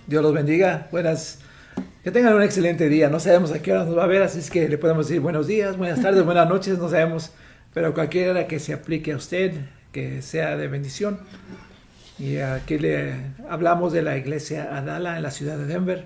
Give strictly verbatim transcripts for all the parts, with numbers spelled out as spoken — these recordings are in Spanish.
Dios los bendiga. Buenas. Que tengan un excelente día. No sabemos a qué hora nos va a ver, así es que le podemos decir buenos días, buenas tardes, buenas noches, no sabemos. Pero cualquier hora que se aplique a usted, que sea de bendición. Y aquí le hablamos de la iglesia Adala en la ciudad de Denver.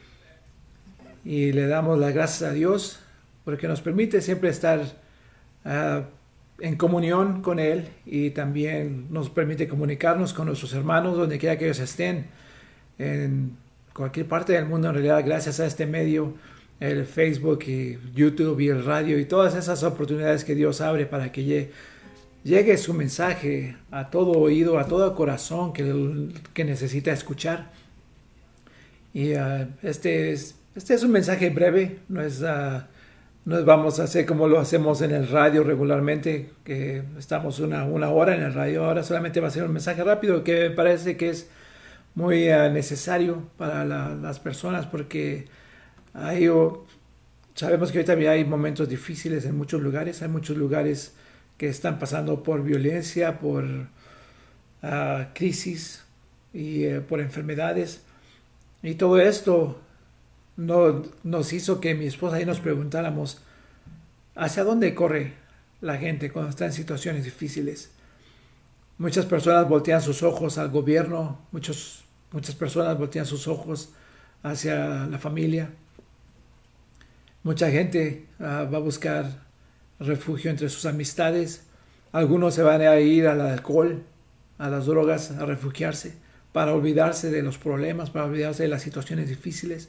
Y le damos las gracias a Dios porque nos permite siempre estar uh, en comunión con Él, y también nos permite comunicarnos con nuestros hermanos donde quiera que ellos estén, en cualquier parte del mundo. En realidad, gracias a este medio, el Facebook y YouTube y el radio y todas esas oportunidades que Dios abre para que llegue, llegue su mensaje a todo oído, a todo corazón que, que necesita escuchar. Y uh, este, es, este es un mensaje breve, no es... Uh, No vamos a hacer como lo hacemos en el radio regularmente, que estamos una, una hora en el radio. Ahora solamente va a ser un mensaje rápido que me parece que es muy uh, necesario para la, las personas, porque hay, oh, sabemos que hoy también hay momentos difíciles en muchos lugares. Hay muchos lugares que están pasando por violencia, por uh, crisis y uh, por enfermedades. Y todo esto No, nos hizo que mi esposa y nos preguntáramos hacia dónde corre la gente cuando está en situaciones difíciles. Muchas personas voltean sus ojos al gobierno, muchos, muchas personas voltean sus ojos hacia la familia. Mucha gente uh, va a buscar refugio entre sus amistades. Algunos se van a ir al alcohol, a las drogas, a refugiarse para olvidarse de los problemas, para olvidarse de las situaciones difíciles.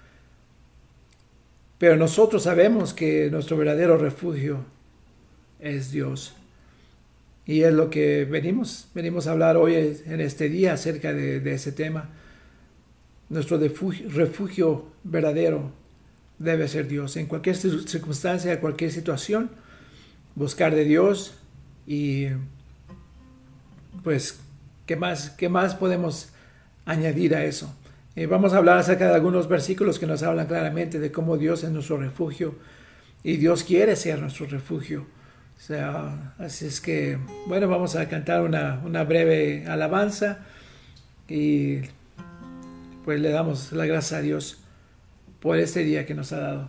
Pero nosotros sabemos que nuestro verdadero refugio es Dios. Y es lo que venimos, venimos a hablar hoy en este día acerca de, de ese tema. Nuestro refugio, refugio verdadero debe ser Dios. En cualquier circunstancia, en cualquier situación, buscar de Dios. Y pues, ¿qué más, qué más podemos añadir a eso? Eh, vamos a hablar acerca de algunos versículos que nos hablan claramente de cómo Dios es nuestro refugio y Dios quiere ser nuestro refugio. O sea, así es que, bueno, vamos a cantar una, una breve alabanza y pues le damos la gracia a Dios por este día que nos ha dado.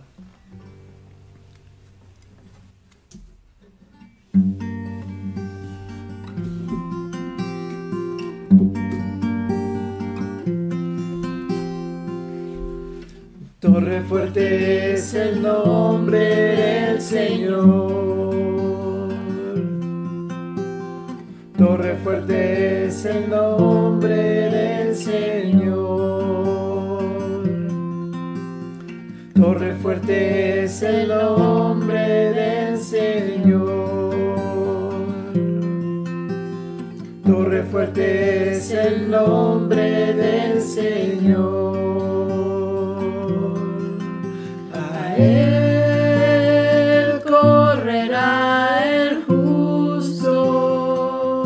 Torre fuerte es el nombre del Señor. Torre fuerte es el nombre del Señor. Torre fuerte es el nombre del Señor. Torre fuerte es el nombre del Señor. Él correrá el justo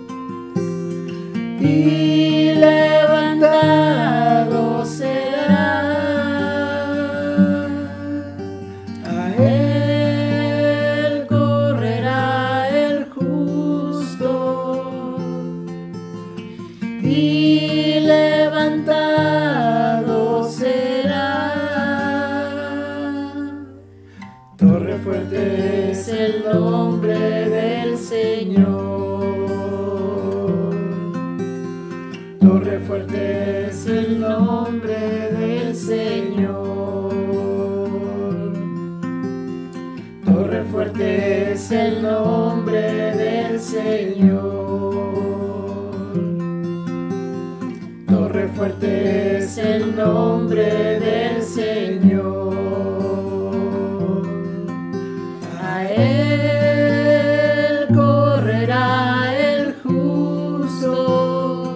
y levantado será. A él correrá el justo y levantado será. Torre fuerte es el nombre del Señor. Torre fuerte es el nombre del Señor. Torre fuerte es el nombre del Señor. Torre fuerte es el nombre del Señor. Él correrá el justo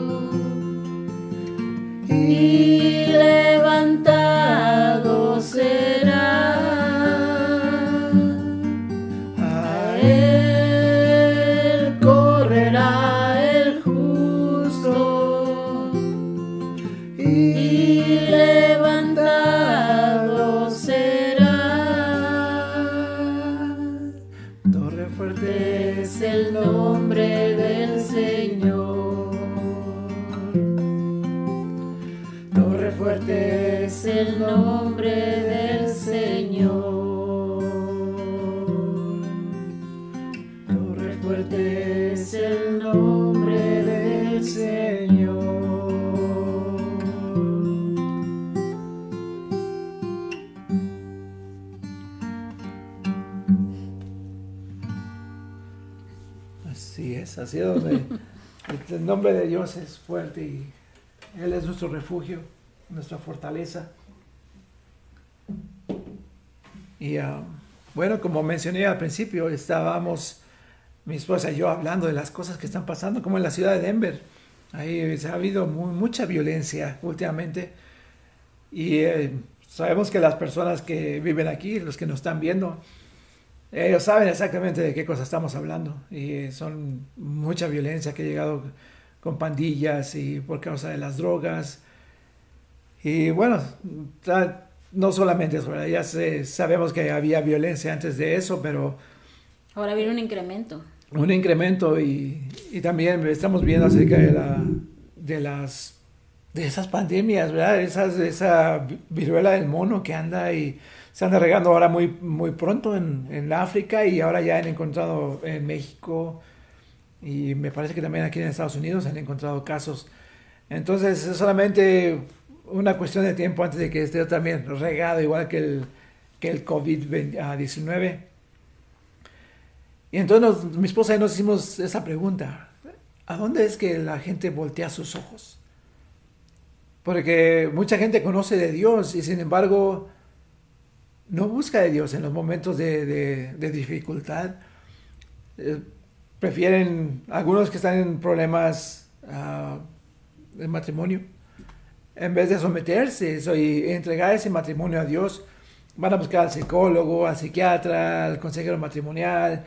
y levantado será. A él correrá el justo y levantado el nombre del Señor. Torre fuerte Es el nombre del Señor. Así es, así es donde el nombre de Dios es fuerte y Él es nuestro refugio, nuestra fortaleza. Y uh, bueno, como mencioné al principio, estábamos mi esposa y yo hablando de las cosas que están pasando, como en la ciudad de Denver. Ahí ha habido muy, mucha violencia últimamente. Y eh, sabemos que las personas que viven aquí, los que nos están viendo, ellos saben exactamente de qué cosas estamos hablando. Y son mucha violencia que ha llegado con pandillas y por causa de las drogas. Y bueno, no solamente eso, ¿verdad? Ya sé, sabemos que había violencia antes de eso, pero ahora viene un incremento. Un incremento y, y también estamos viendo acerca de, la, de, las, de esas pandemias, ¿verdad? Esas, esa viruela del mono que anda y se anda regando ahora muy, muy pronto en, en África y ahora ya han encontrado en México y me parece que también aquí en Estados Unidos han encontrado casos. Entonces es solamente una cuestión de tiempo antes de que esté también regado igual que el, que el COVID diecinueve. Y entonces nos, mi esposa y yo nos hicimos esa pregunta: ¿a dónde es que la gente voltea sus ojos? Porque mucha gente conoce de Dios y sin embargo no busca de Dios en los momentos de, de, de dificultad. Eh, prefieren, algunos que están en problemas uh, de matrimonio, en vez de someterse eso, y entregar ese matrimonio a Dios, van a buscar al psicólogo, al psiquiatra, al consejero matrimonial.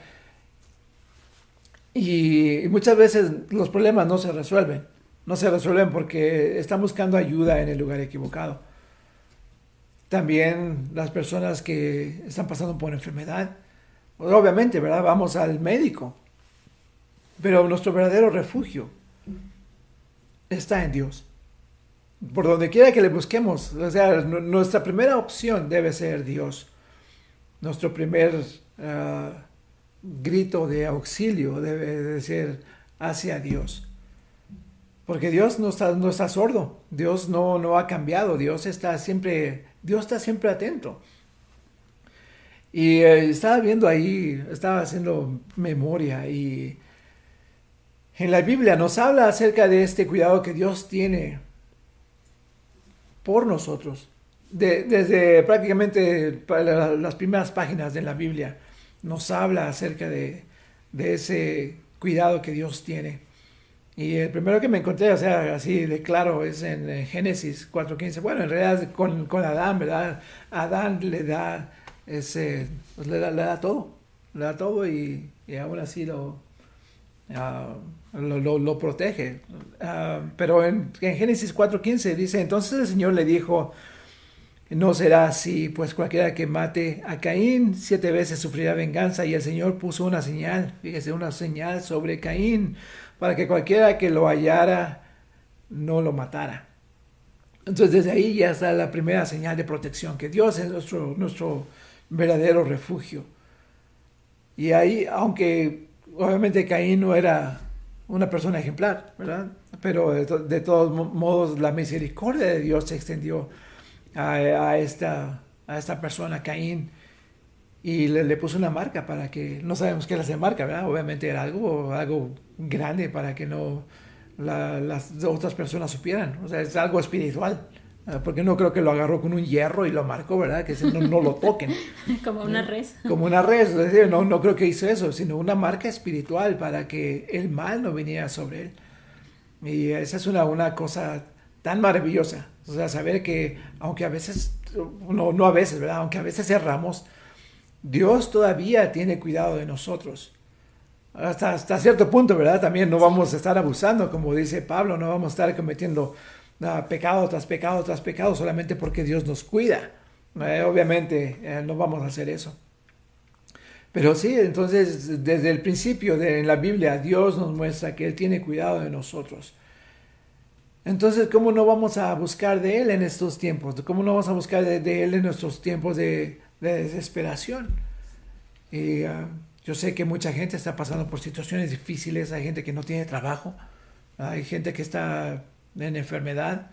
Y muchas veces los problemas no se resuelven. No se resuelven porque están buscando ayuda en el lugar equivocado. También las personas que están pasando por enfermedad, pues obviamente, ¿verdad? Vamos al médico. Pero nuestro verdadero refugio está en Dios. Por donde quiera que le busquemos, o sea, nuestra primera opción debe ser Dios. Nuestro primer Uh, grito de auxilio debe de ser hacia Dios, porque Dios no está, no está sordo, Dios no, no ha cambiado, Dios está siempre, Dios está siempre atento. Y eh, estaba viendo ahí, estaba haciendo memoria y en la Biblia nos habla acerca de este cuidado que Dios tiene por nosotros, de, desde prácticamente las primeras páginas de la Biblia. Nos habla acerca de, de ese cuidado que Dios tiene. Y el primero que me encontré, o sea, así de claro, es en, en Génesis cuatro quince. Bueno, en realidad con, con Adán, ¿verdad? Adán le da ese, pues le da, le da todo, le da todo y, y aún así lo, uh, lo, lo, lo protege. Uh, pero en, en Génesis cuatro quince dice, entonces el Señor le dijo: no será así, pues cualquiera que mate a Caín siete veces sufrirá venganza. Y el Señor puso una señal, fíjese, una señal sobre Caín, para que cualquiera que lo hallara no lo matara. Entonces desde ahí ya está la primera señal de protección, que Dios es nuestro, nuestro verdadero refugio. Y ahí, aunque obviamente Caín no era una persona ejemplar, ¿verdad? Pero de, to- de todos modos la misericordia de Dios se extendió A, a, esta, a esta persona, Caín, y le, le puso una marca para que, no sabemos qué era esa marca, ¿verdad? Obviamente era algo, algo grande para que no la, las otras personas supieran, o sea, es algo espiritual, porque no creo que lo agarró con un hierro y lo marcó, ¿verdad? Que no, no lo toquen. Como una res. Como una res, es decir, no, no creo que hizo eso, sino una marca espiritual para que el mal no viniera sobre él. Y esa es una, una cosa tan maravillosa. O sea, saber que aunque a veces, no, no a veces, ¿verdad? Aunque a veces erramos, Dios todavía tiene cuidado de nosotros. Hasta, hasta cierto punto, ¿verdad? También no vamos a estar abusando, como dice Pablo, no vamos a estar cometiendo uh, pecado tras pecado tras pecado solamente porque Dios nos cuida. Eh, obviamente eh, no vamos a hacer eso. Pero sí, entonces desde el principio de en la Biblia Dios nos muestra que Él tiene cuidado de nosotros. Entonces, ¿cómo no vamos a buscar de Él en estos tiempos? ¿Cómo no vamos a buscar de, de Él en nuestros tiempos de, de desesperación? Y uh, yo sé que mucha gente está pasando por situaciones difíciles, hay gente que no tiene trabajo, hay gente que está en enfermedad,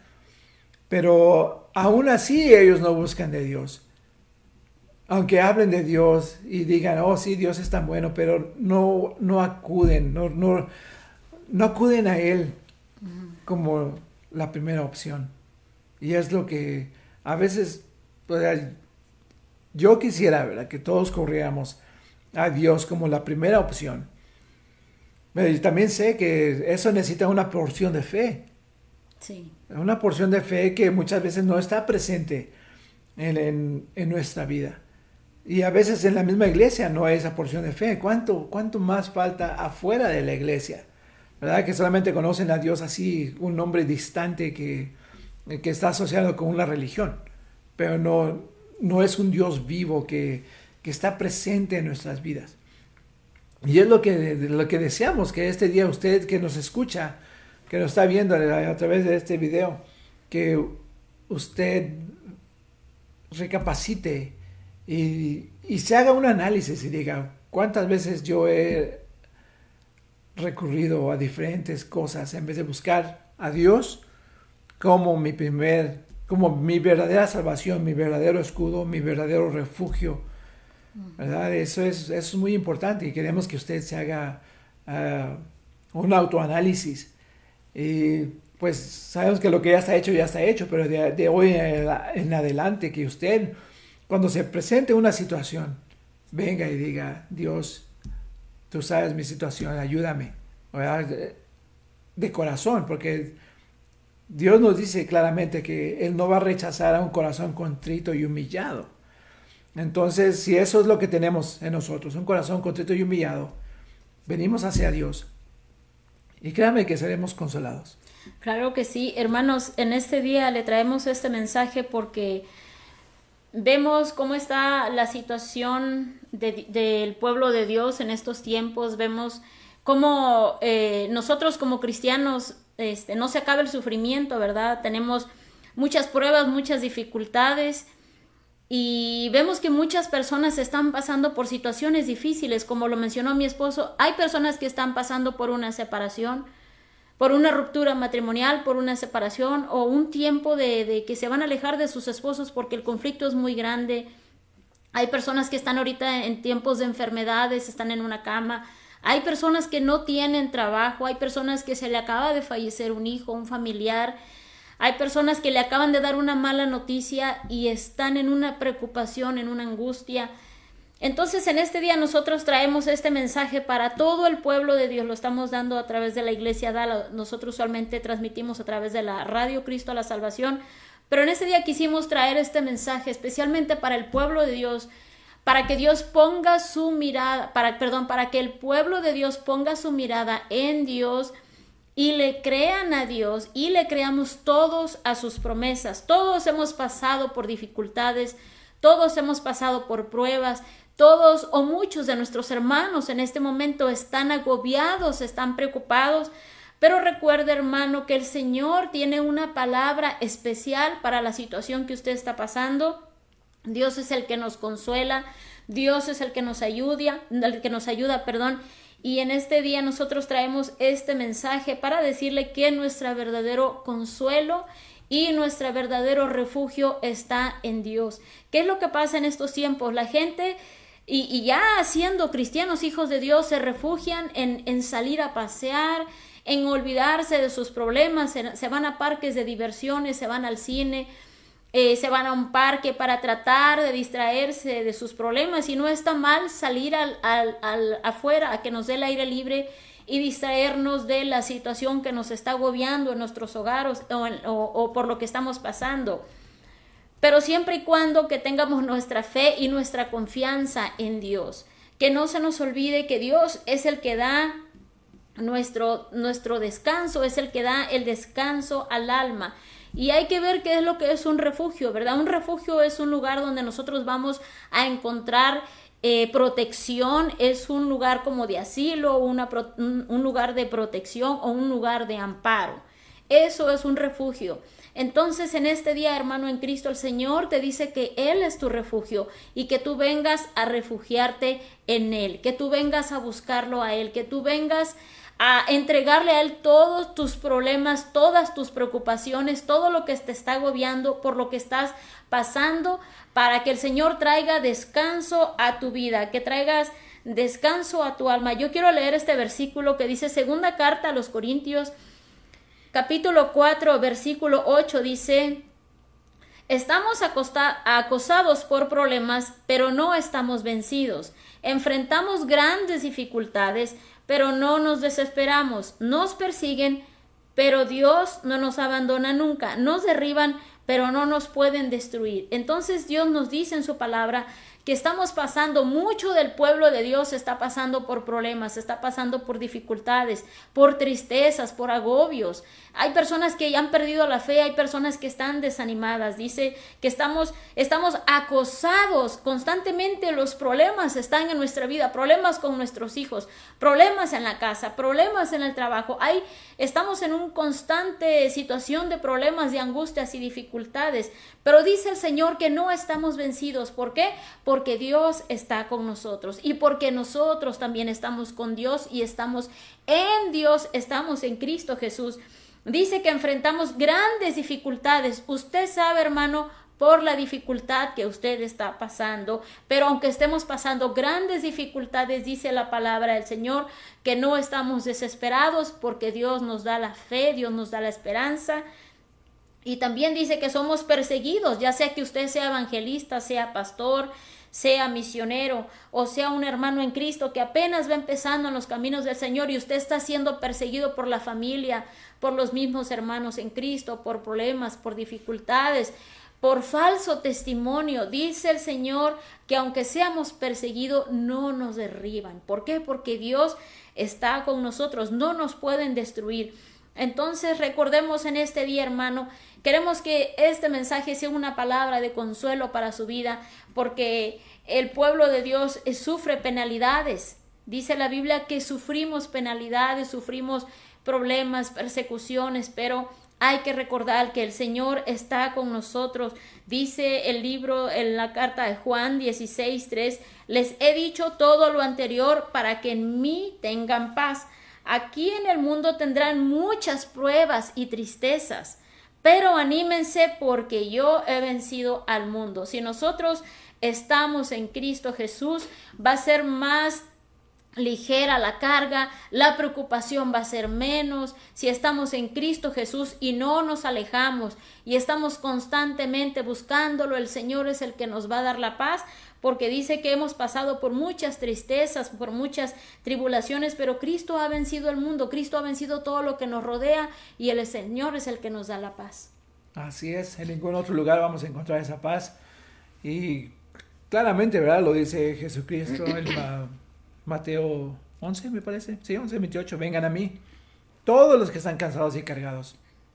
pero aún así ellos no buscan de Dios. Aunque hablen de Dios y digan, oh sí, Dios es tan bueno, pero no, no acuden, no, no, no acuden a Él como la primera opción. Y es lo que a veces, pues, yo quisiera, ¿verdad?, que todos corriéramos a Dios como la primera opción. Pero yo también sé que eso necesita una porción de fe. Sí. Una porción de fe que muchas veces no está presente en, en, en nuestra vida. Y a veces en la misma iglesia no hay esa porción de fe. ¿Cuánto, cuánto más falta afuera de la iglesia? ¿Verdad? Que solamente conocen a Dios así, un nombre distante que, que está asociado con una religión. Pero no, no es un Dios vivo que, que está presente en nuestras vidas. Y es lo que, lo que deseamos, que este día usted que nos escucha, que nos está viendo a través de este video, que usted recapacite y, y se haga un análisis y diga, ¿cuántas veces yo he recurrido a diferentes cosas en vez de buscar a Dios como mi primer, como mi verdadera salvación, mi verdadero escudo, mi verdadero refugio? ¿Verdad? Eso es, eso es muy importante y queremos que usted se haga uh, un autoanálisis. Y pues sabemos que lo que ya está hecho, ya está hecho, pero de, de hoy en adelante que usted, cuando se presente una situación, venga y diga, Dios, tú sabes mi situación, ayúdame, ¿verdad? De, de corazón, porque Dios nos dice claramente que Él no va a rechazar a un corazón contrito y humillado. Entonces, si eso es lo que tenemos en nosotros, un corazón contrito y humillado, venimos hacia Dios y créanme que seremos consolados. Claro que sí, hermanos, en este día le traemos este mensaje porque vemos cómo está la situación de, del pueblo de Dios en estos tiempos, vemos cómo eh, nosotros como cristianos este, no se acaba el sufrimiento, ¿verdad? Tenemos muchas pruebas, muchas dificultades. Y vemos que muchas personas están pasando por situaciones difíciles, como lo mencionó mi esposo. Hay personas que están pasando por una separación, por una ruptura matrimonial, por una separación o un tiempo de, de que se van a alejar de sus esposos porque el conflicto es muy grande. Hay personas que están ahorita en tiempos de enfermedades, están en una cama. Hay personas que no tienen trabajo, hay personas que se le acaba de fallecer un hijo, un familiar. Hay personas que le acaban de dar una mala noticia y están en una preocupación, en una angustia. Entonces, en este día nosotros traemos este mensaje para todo el pueblo de Dios. Lo estamos dando a través de la Iglesia Dala. Nosotros usualmente transmitimos a través de la radio Cristo a la Salvación. Pero en este día quisimos traer este mensaje especialmente para el pueblo de Dios, para que Dios ponga su mirada, para, perdón, para que el pueblo de Dios ponga su mirada en Dios y le crean a Dios y le creamos todos a sus promesas. Todos hemos pasado por dificultades, todos hemos pasado por pruebas, todos o muchos de nuestros hermanos en este momento están agobiados, están preocupados, pero recuerde, hermano, que el Señor tiene una palabra especial para la situación que usted está pasando. Dios es el que nos consuela, Dios es el que nos ayuda, el que nos ayuda, perdón. Y en este día nosotros traemos este mensaje para decirle que nuestro verdadero consuelo y nuestro verdadero refugio está en Dios. ¿Qué es lo que pasa en estos tiempos? La gente, y, y ya siendo cristianos, hijos de Dios, se refugian en, en salir a pasear, en olvidarse de sus problemas, se, se van a parques de diversiones, se van al cine, Eh, se van a un parque para tratar de distraerse de sus problemas, y no está mal salir al, al, al afuera a que nos dé el aire libre y distraernos de la situación que nos está agobiando en nuestros hogares o, en, o, o por lo que estamos pasando, pero siempre y cuando que tengamos nuestra fe y nuestra confianza en Dios, que no se nos olvide que Dios es el que da nuestro, nuestro descanso, es el que da el descanso al alma. Y hay que ver qué es lo que es un refugio, ¿verdad? Un refugio es un lugar donde nosotros vamos a encontrar eh, protección, es un lugar como de asilo, una, un, un lugar de protección o un lugar de amparo. Eso es un refugio. Entonces en este día, hermano en Cristo, el Señor te dice que Él es tu refugio y que tú vengas a refugiarte en Él, que tú vengas a buscarlo a Él, que tú vengas a entregarle a Él todos tus problemas, todas tus preocupaciones, todo lo que te está agobiando, por lo que estás pasando, para que el Señor traiga descanso a tu vida, que traigas descanso a tu alma. Yo quiero leer este versículo que dice segunda carta a los Corintios, capítulo cuatro, versículo ocho, dice: estamos acosados por problemas, pero no estamos vencidos. Enfrentamos grandes dificultades, pero no nos desesperamos. Nos persiguen, pero Dios no nos abandona nunca. Nos derriban, pero no nos pueden destruir. Entonces Dios nos dice en su palabra que estamos pasando, mucho del pueblo de Dios está pasando por problemas, está pasando por dificultades, por tristezas, por agobios. Hay personas que ya han perdido la fe, hay personas que están desanimadas. Dice que estamos, estamos acosados constantemente, los problemas están en nuestra vida, problemas con nuestros hijos, problemas en la casa, problemas en el trabajo. Hay, estamos en una constante situación de problemas, de angustias y dificultades. Pero dice el Señor que no estamos vencidos. ¿Por qué? Porque Dios está con nosotros y porque nosotros también estamos con Dios y estamos en Dios, estamos en Cristo Jesús. Dice que enfrentamos grandes dificultades. Usted sabe, hermano, por la dificultad que usted está pasando, pero aunque estemos pasando grandes dificultades, dice la palabra del Señor, que no estamos desesperados porque Dios nos da la fe, Dios nos da la esperanza. Y también dice que somos perseguidos, ya sea que usted sea evangelista, sea pastor, sea misionero o sea un hermano en Cristo que apenas va empezando en los caminos del Señor y usted está siendo perseguido por la familia, por los mismos hermanos en Cristo, por problemas, por dificultades, por falso testimonio. Dice el Señor que aunque seamos perseguidos, no nos derriban. ¿Por qué? Porque Dios está con nosotros, no nos pueden destruir. Entonces recordemos en este día, hermano, queremos que este mensaje sea una palabra de consuelo para su vida, porque el pueblo de Dios sufre penalidades. Dice la Biblia que sufrimos penalidades, sufrimos problemas, persecuciones, pero hay que recordar que el Señor está con nosotros. Dice el libro en la carta de Juan dieciséis, tres, les he dicho todo lo anterior para que en mí tengan paz. Aquí en el mundo tendrán muchas pruebas y tristezas, pero anímense porque yo he vencido al mundo. Si nosotros estamos en Cristo Jesús, va a ser más ligera la carga, la preocupación va a ser menos. Si estamos en Cristo Jesús y no nos alejamos y estamos constantemente buscándolo, el Señor es el que nos va a dar la paz, porque dice que hemos pasado por muchas tristezas, por muchas tribulaciones, pero Cristo ha vencido el mundo, Cristo ha vencido todo lo que nos rodea y el Señor es el que nos da la paz. Así es, en ningún otro lugar vamos a encontrar esa paz. Y claramente, ¿verdad? Lo dice Jesucristo en Mateo once, me parece, sí, once, veintiocho, vengan a mí, todos los que están cansados y cargados,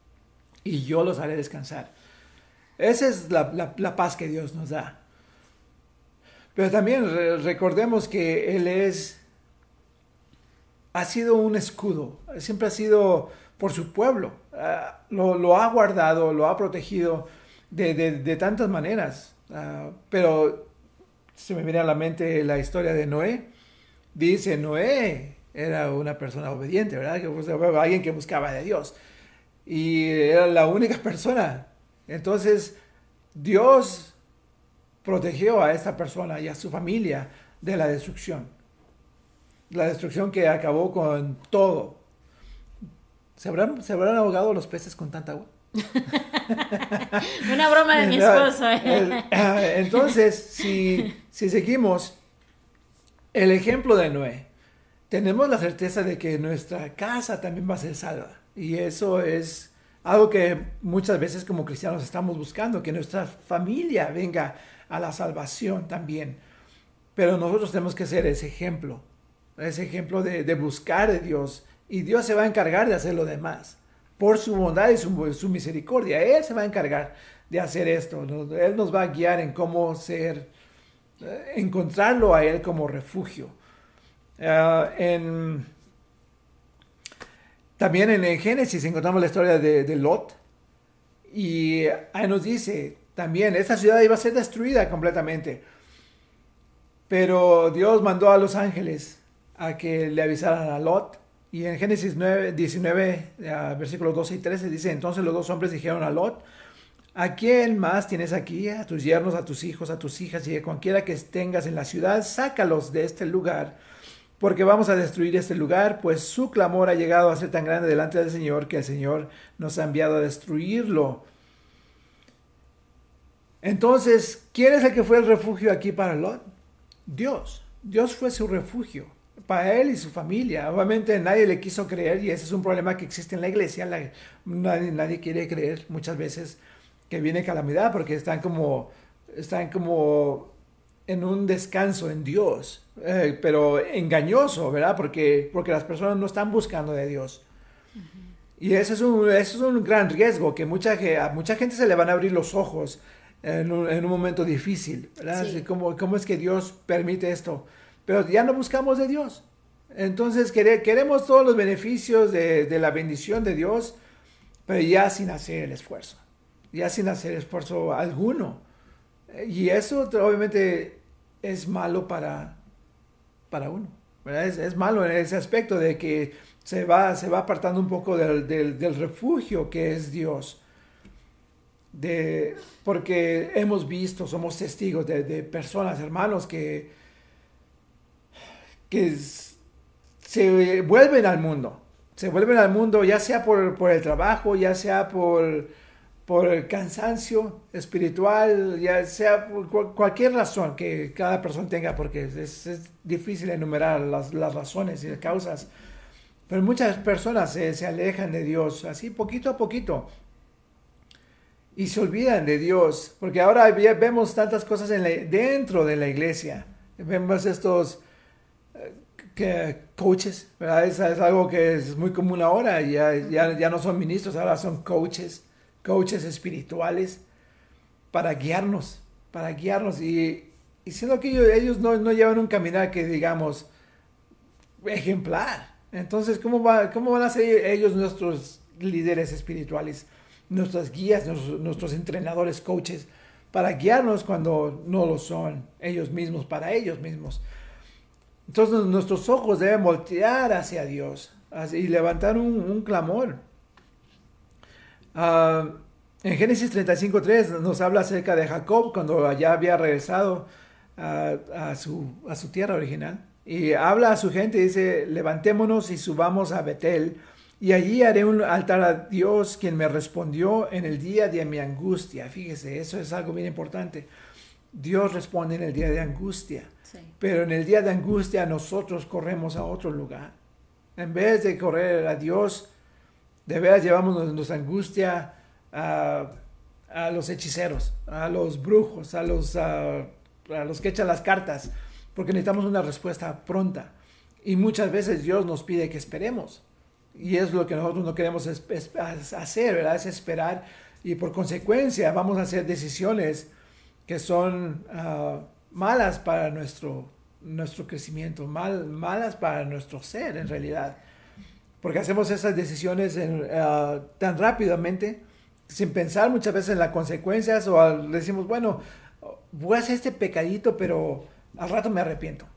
y yo los haré descansar. Esa es la, la, la paz que Dios nos da. Pero también re- recordemos que Él es, ha sido un escudo, siempre ha sido por su pueblo, uh, lo, lo ha guardado, lo ha protegido de, de, de tantas maneras. Uh, pero se me viene a la mente la historia de Noé. Dice, Noé era una persona obediente, ¿verdad? Que, pues, alguien que buscaba de Dios. Y era la única persona. Entonces, Dios protegió a esta persona y a su familia de la destrucción. La destrucción que acabó con todo. ¿Se habrán, ¿se habrán ahogado los peces con tanta agua? Una broma de mi esposo. Entonces, si, si seguimos el ejemplo de Noé, tenemos la certeza de que nuestra casa también va a ser salva. Y eso es algo que muchas veces como cristianos estamos buscando, que nuestra familia venga a la salvación también. Pero nosotros tenemos que ser ese ejemplo, ese ejemplo de, de buscar a Dios. Y Dios se va a encargar de hacer lo demás. Por su bondad y su, su misericordia, Él se va a encargar de hacer esto. Él nos va a guiar en cómo ser, encontrarlo a Él como refugio. Uh, en, También en el Génesis encontramos la historia de, de Lot. Y ahí nos dice también, esta ciudad iba a ser destruida completamente. Pero Dios mandó a los ángeles a que le avisaran a Lot. Y en Génesis nueve, diecinueve, versículos doce y trece dice, entonces los dos hombres dijeron a Lot, ¿a quién más tienes aquí? A tus yernos, a tus hijos, a tus hijas y a cualquiera que tengas en la ciudad, sácalos de este lugar, porque vamos a destruir este lugar, pues su clamor ha llegado a ser tan grande delante del Señor que el Señor nos ha enviado a destruirlo. Entonces, ¿quién es el que fue el refugio aquí para Lot? Dios. Dios fue su refugio para él y su familia. Obviamente nadie le quiso creer y ese es un problema que existe en la iglesia. La, nadie, nadie quiere creer muchas veces que viene calamidad porque están como, están como en un descanso en Dios, eh, pero engañoso, ¿verdad? Porque, porque las personas no están buscando de Dios. Uh-huh. Y eso es, un, eso es un gran riesgo, que mucha, que a mucha gente se le van a abrir los ojos en un, en un momento difícil, ¿verdad? Sí. ¿Cómo, ¿Cómo es que Dios permite esto? Pero ya no buscamos de Dios. Entonces queremos todos los beneficios de, de la bendición de Dios, pero ya sin hacer el esfuerzo, ya sin hacer esfuerzo alguno. Y eso obviamente es malo para, para uno, ¿verdad? Es, es malo en ese aspecto de que se va, se va apartando un poco del, del, del refugio que es Dios. De, porque hemos visto, somos testigos de, de personas, hermanos, que, que se vuelven al mundo. Se vuelven al mundo ya sea por, por el trabajo, ya sea por, por el cansancio espiritual, ya sea por cualquier razón que cada persona tenga, porque es, es difícil enumerar las, las razones y las causas. Pero muchas personas se, se alejan de Dios, así poquito a poquito. Y se olvidan de Dios, porque ahora vemos tantas cosas en la, dentro de la iglesia. Vemos estos uh, que, coaches, ¿verdad? Es, es algo que es muy común ahora. Ya, ya, ya no son ministros, ahora son coaches, coaches espirituales, para guiarnos, para guiarnos. Y, y siendo que ellos, ellos no, no llevan un caminar que digamos ejemplar. Entonces, ¿cómo, va, cómo van a ser ellos nuestros líderes espirituales? Nuestras guías, nuestros, nuestros entrenadores, coaches, para guiarnos cuando no lo son ellos mismos, para ellos mismos. Entonces nuestros ojos deben voltear hacia Dios y levantar un, un clamor. Uh, en Génesis treinta y cinco tres nos habla acerca de Jacob cuando ya había regresado a, a, su, a su tierra original. Y habla a su gente y dice, levantémonos y subamos a Betel, y allí haré un altar a Dios, quien me respondió en el día de mi angustia. Fíjese, eso es algo bien importante. Dios responde en el día de angustia. Sí. Pero en el día de angustia nosotros corremos a otro lugar. En vez de correr a Dios, de veras llevamos nuestra angustia a, a los hechiceros, a los brujos, a los, a, a los que echan las cartas, porque necesitamos una respuesta pronta. Y muchas veces Dios nos pide que esperemos. Y es lo que nosotros no queremos hacer, ¿verdad? Es esperar. Y por consecuencia vamos a hacer decisiones que son uh, malas para nuestro, nuestro crecimiento, mal, malas para nuestro ser en realidad. Porque hacemos esas decisiones en, uh, tan rápidamente, sin pensar muchas veces en las consecuencias, o al, decimos, bueno, voy a hacer este pecadito, pero al rato me arrepiento.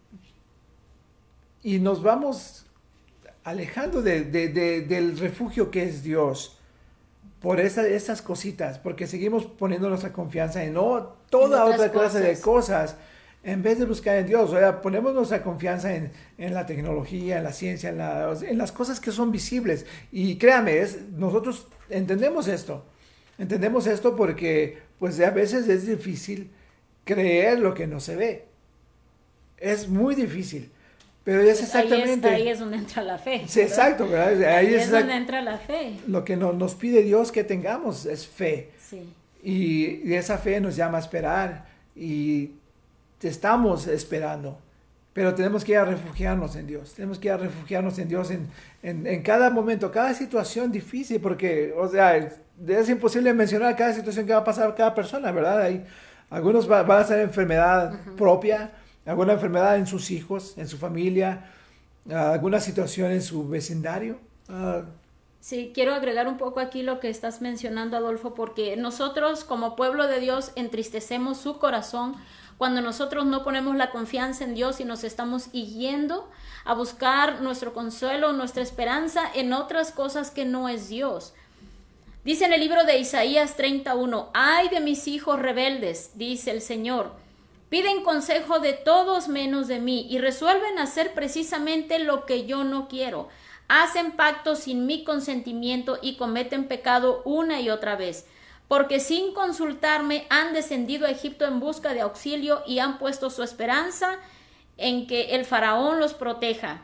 Y nos vamos alejando de, de, de, del refugio que es Dios por esa, esas cositas, porque seguimos poniendo nuestra confianza en oh, toda en otra clase cosas. de cosas, en vez de buscar en Dios. O sea, ponemos nuestra confianza en, en la tecnología, en la ciencia, en, la, en las cosas que son visibles. Y créame, es, nosotros entendemos esto, entendemos esto porque pues a veces es difícil creer lo que no se ve. Es muy difícil. Pero es exactamente... Ahí es, ahí es donde entra la fe. Sí, exacto, ¿verdad? Ahí, ahí es, es donde entra la fe. Lo que no, nos pide Dios que tengamos es fe. Sí. Y, y esa fe nos llama a esperar. Y estamos esperando. Pero tenemos que ir a refugiarnos en Dios. Tenemos que ir a refugiarnos en Dios en, en, en cada momento, cada situación difícil. Porque, o sea, es imposible mencionar cada situación que va a pasar cada persona, ¿verdad? Hay, algunos va, van a ser enfermedad uh-huh. propia, alguna enfermedad en sus hijos, en su familia, alguna situación en su vecindario, Uh, Sí, quiero agregar un poco aquí lo que estás mencionando, Adolfo, porque nosotros como pueblo de Dios entristecemos su corazón cuando nosotros no ponemos la confianza en Dios y nos estamos yendo a buscar nuestro consuelo, nuestra esperanza en otras cosas que no es Dios. Dice en el libro de Isaías treinta y uno, ay de mis hijos rebeldes, dice el Señor, piden consejo de todos menos de mí y resuelven hacer precisamente lo que yo no quiero. Hacen pactos sin mi consentimiento y cometen pecado una y otra vez, porque sin consultarme han descendido a Egipto en busca de auxilio y han puesto su esperanza en que el faraón los proteja.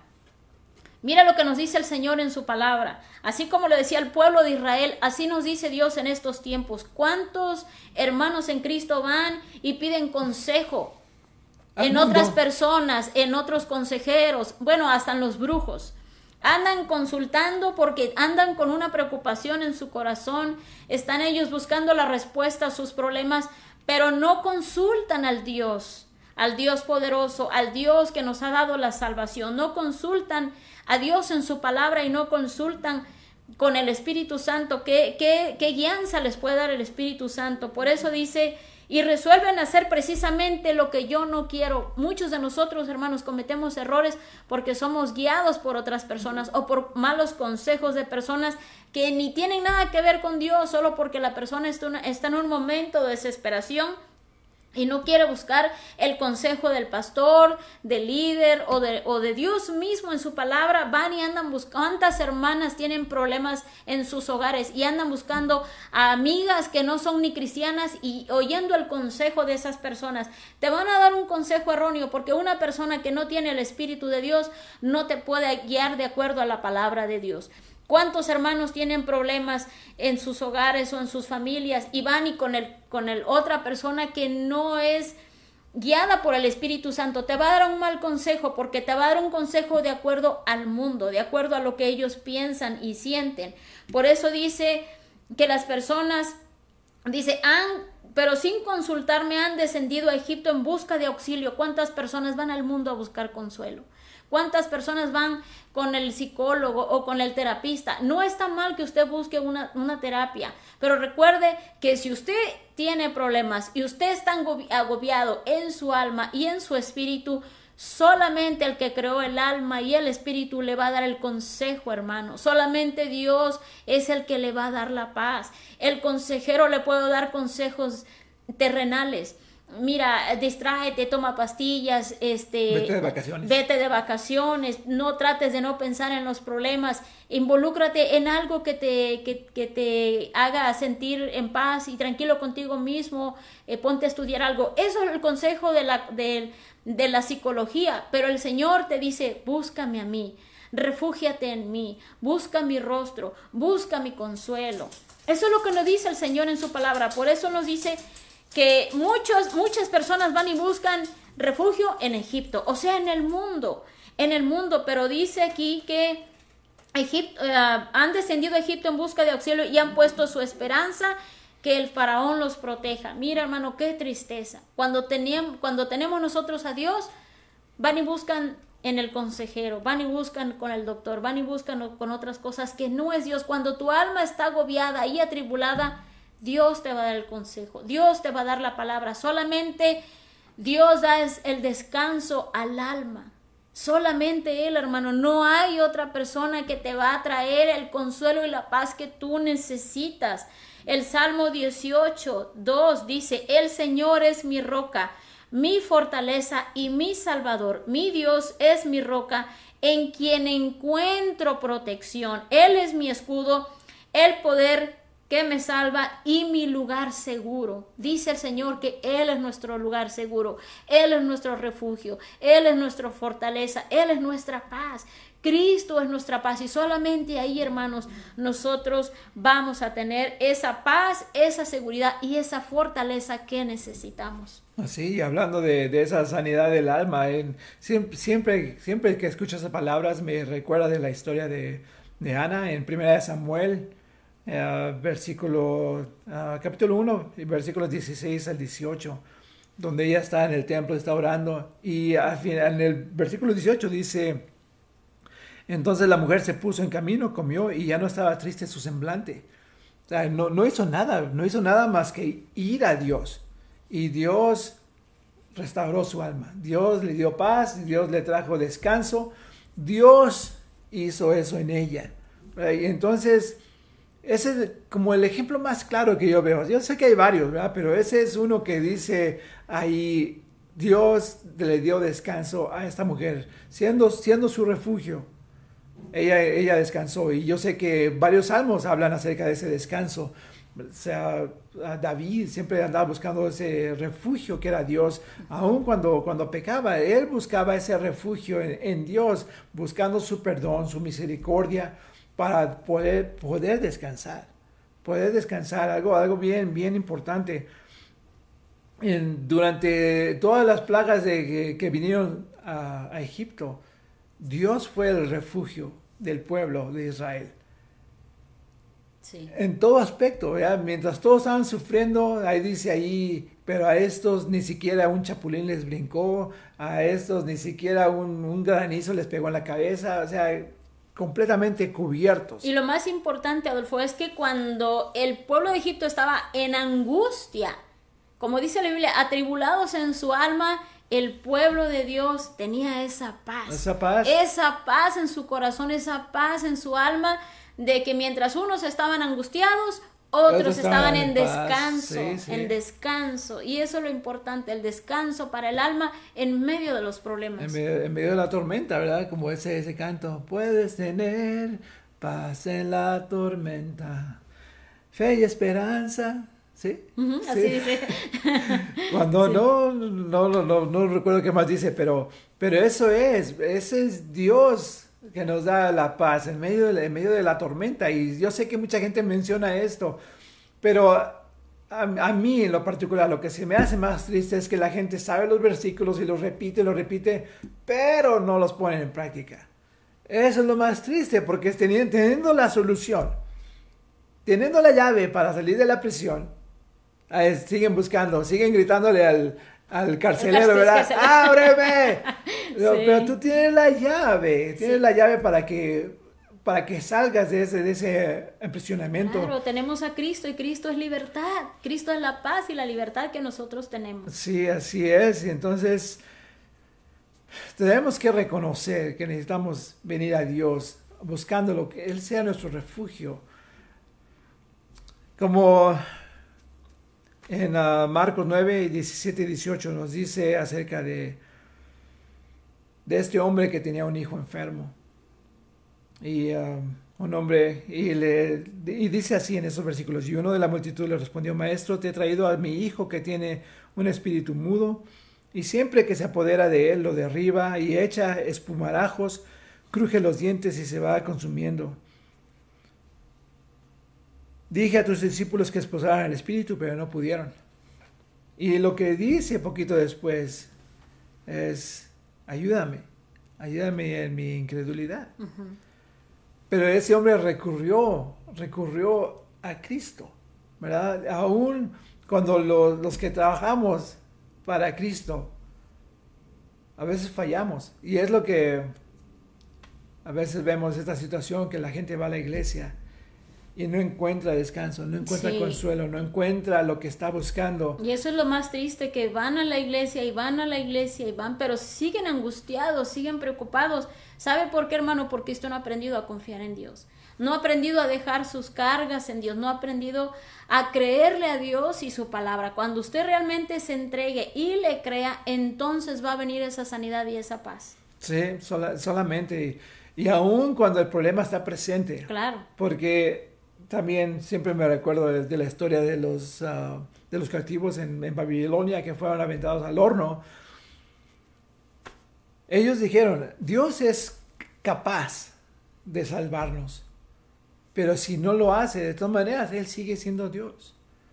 Mira lo que nos dice el Señor en su palabra. Así como le decía al pueblo de Israel, así nos dice Dios en estos tiempos. ¿Cuántos hermanos en Cristo van y piden consejo en otras personas, en otros consejeros, bueno, hasta en los brujos? Andan consultando porque andan con una preocupación en su corazón, están ellos buscando la respuesta a sus problemas, pero no consultan al Dios, al Dios poderoso, al Dios que nos ha dado la salvación, no consultan a Dios en su palabra y no consultan con el Espíritu Santo. ¿Qué, qué, qué guianza les puede dar el Espíritu Santo? Por eso dice, y resuelven hacer precisamente lo que yo no quiero. Muchos de nosotros, hermanos, cometemos errores porque somos guiados por otras personas o por malos consejos de personas que ni tienen nada que ver con Dios, solo porque la persona está en un momento de desesperación y no quiere buscar el consejo del pastor, del líder o de, o de Dios mismo en su palabra. Van y andan buscando. ¿Cuántas hermanas tienen problemas en sus hogares y andan buscando a amigas que no son ni cristianas y oyendo el consejo de esas personas? Te van a dar un consejo erróneo porque una persona que no tiene el Espíritu de Dios no te puede guiar de acuerdo a la palabra de Dios. ¿Cuántos hermanos tienen problemas en sus hogares o en sus familias y van y con el con el otra persona que no es guiada por el Espíritu Santo? Te va a dar un mal consejo porque te va a dar un consejo de acuerdo al mundo, de acuerdo a lo que ellos piensan y sienten. Por eso dice que las personas, dice, han, pero sin consultarme han descendido a Egipto en busca de auxilio. ¿Cuántas personas van al mundo a buscar consuelo? ¿Cuántas personas van con el psicólogo o con el terapista? No está mal que usted busque una, una terapia, pero recuerde que si usted tiene problemas y usted está agobiado en su alma y en su espíritu, solamente el que creó el alma y el espíritu le va a dar el consejo, hermano. Solamente Dios es el que le va a dar la paz. El consejero le puede dar consejos terrenales. Mira, distráete, toma pastillas, este, vete de vacaciones. Vete de vacaciones, no trates de no pensar en los problemas, involúcrate en algo que te, que, que te haga sentir en paz y tranquilo contigo mismo, eh, ponte a estudiar algo. Eso es el consejo de la, de, de la psicología, pero el Señor te dice, búscame a mí, refúgiate en mí, busca mi rostro, busca mi consuelo. Eso es lo que nos dice el Señor en su palabra, por eso nos dice que muchos, muchas personas van y buscan refugio en Egipto, o sea, en el mundo, en el mundo, pero dice aquí que Egipto, uh, han descendido a Egipto en busca de auxilio y han puesto su esperanza que el faraón los proteja. Mira, hermano, qué tristeza. Cuando, teníamos, cuando tenemos nosotros a Dios, van y buscan en el consejero, van y buscan con el doctor, van y buscan con otras cosas que no es Dios. Cuando tu alma está agobiada y atribulada, Dios te va a dar el consejo, Dios te va a dar la palabra. Solamente Dios da el descanso al alma. Solamente Él, hermano. No hay otra persona que te va a traer el consuelo y la paz que tú necesitas. El Salmo dieciocho, dos dice, el Señor es mi roca, mi fortaleza y mi salvador. Mi Dios es mi roca en quien encuentro protección. Él es mi escudo, el poder que me salva y mi lugar seguro. Dice el Señor que Él es nuestro lugar seguro, Él es nuestro refugio, Él es nuestra fortaleza, Él es nuestra paz. Cristo es nuestra paz y solamente ahí, hermanos, nosotros vamos a tener esa paz, esa seguridad y esa fortaleza que necesitamos. Sí, hablando de, de esa sanidad del alma, en, siempre, siempre, siempre que escucho esas palabras me recuerda de la historia de, de Ana en Primera de Samuel. Uh, versículo, uh, capítulo uno, versículos dieciséis al dieciocho, donde ella está en el templo, está orando, y al final, en el versículo dieciocho dice, Entonces la mujer se puso en camino, comió y ya no estaba triste su semblante. O sea, no, no hizo nada, no hizo nada más que ir a Dios. Y Dios restauró su alma. Dios le dio paz, Dios le trajo descanso. Dios hizo eso en ella. Y entonces, ese es como el ejemplo más claro que yo veo. Yo sé que hay varios, ¿verdad? Pero ese es uno que dice ahí, Dios le dio descanso a esta mujer, siendo, siendo su refugio. Ella, ella descansó, y yo sé que varios salmos hablan acerca de ese descanso. O sea, David siempre andaba buscando ese refugio que era Dios. Aun cuando, cuando pecaba, él buscaba ese refugio en, en Dios, buscando su perdón, su misericordia, para poder, poder descansar. Poder descansar, algo, algo bien, bien importante. En, durante todas las plagas de, que, que vinieron a, a Egipto, Dios fue el refugio del pueblo de Israel. Sí. En todo aspecto, ¿verdad? Mientras todos estaban sufriendo, ahí dice ahí, pero a estos ni siquiera un chapulín les brincó, a estos ni siquiera un, un granizo les pegó en la cabeza, o sea, completamente cubiertos. Y lo más importante, Adolfo, es que cuando el pueblo de Egipto estaba en angustia, como dice la Biblia, atribulados en su alma, el pueblo de Dios tenía esa paz. Esa paz. Esa paz en su corazón, esa paz en su alma, de que mientras unos estaban angustiados, otros, otros estaban, estaban en, en descanso, sí, sí. en descanso. Y eso es lo importante, el descanso para el alma en medio de los problemas. En medio, en medio de la tormenta, ¿verdad? Como ese, ese canto. Puedes tener paz en la tormenta, fe y esperanza. ¿Sí? Uh-huh, sí. Así dice. Cuando sí. no, no, no, no, no recuerdo qué más dice, pero, pero eso es, ese es Dios que nos da la paz en medio, de, en medio de la tormenta. Y yo sé que mucha gente menciona esto, pero a, a mí en lo particular lo que se me hace más triste es que la gente sabe los versículos y los repite, los repite, pero no los pone en práctica. Eso es lo más triste, porque teniendo, teniendo la solución, teniendo la llave para salir de la prisión, Ahí siguen buscando, siguen gritándole al, al carcelero, ¿verdad? ¡Ábreme! Sí. Pero tú tienes la llave, tienes sí. la llave para que, para que salgas de ese, de ese impresionamiento. Claro, tenemos a Cristo y Cristo es libertad. Cristo es la paz y la libertad que nosotros tenemos. Sí, así es. Y entonces tenemos que reconocer que necesitamos venir a Dios buscándolo, que Él sea nuestro refugio. Como en uh, Marcos nueve, diecisiete y dieciocho nos dice acerca de, de este hombre que tenía un hijo enfermo. Y uh, un hombre, y, le, y dice así en esos versículos, y uno de la multitud le respondió, Maestro, te he traído a mi hijo que tiene un espíritu mudo, y siempre que se apodera de él lo derriba y echa espumarajos, cruje los dientes y se va consumiendo. Dije a tus discípulos que esposaran el espíritu, pero no pudieron. Y lo que dice poquito después es, ayúdame, ayúdame en mi incredulidad. Uh-huh. Pero ese hombre recurrió, recurrió a Cristo, ¿verdad? Aún cuando los, los que trabajamos para Cristo, a veces fallamos. Y es lo que a veces vemos esta situación, que la gente va a la iglesia y no encuentra descanso, no encuentra sí. consuelo, no encuentra lo que está buscando. Y eso es lo más triste, que van a la iglesia y van a la iglesia y van, pero siguen angustiados, siguen preocupados. ¿Sabe por qué, hermano? Porque usted no ha aprendido a confiar en Dios. No ha aprendido a dejar sus cargas en Dios, no ha aprendido a creerle a Dios y su palabra. Cuando usted realmente se entregue y le crea, entonces va a venir esa sanidad y esa paz. Sí, sola, solamente. Y, y aún cuando el problema está presente. Claro. Porque también siempre me recuerdo de, de la historia de los, uh, de los cautivos en, en Babilonia que fueron aventados al horno. Ellos dijeron, Dios es capaz de salvarnos, pero si no lo hace, de todas maneras, Él sigue siendo Dios.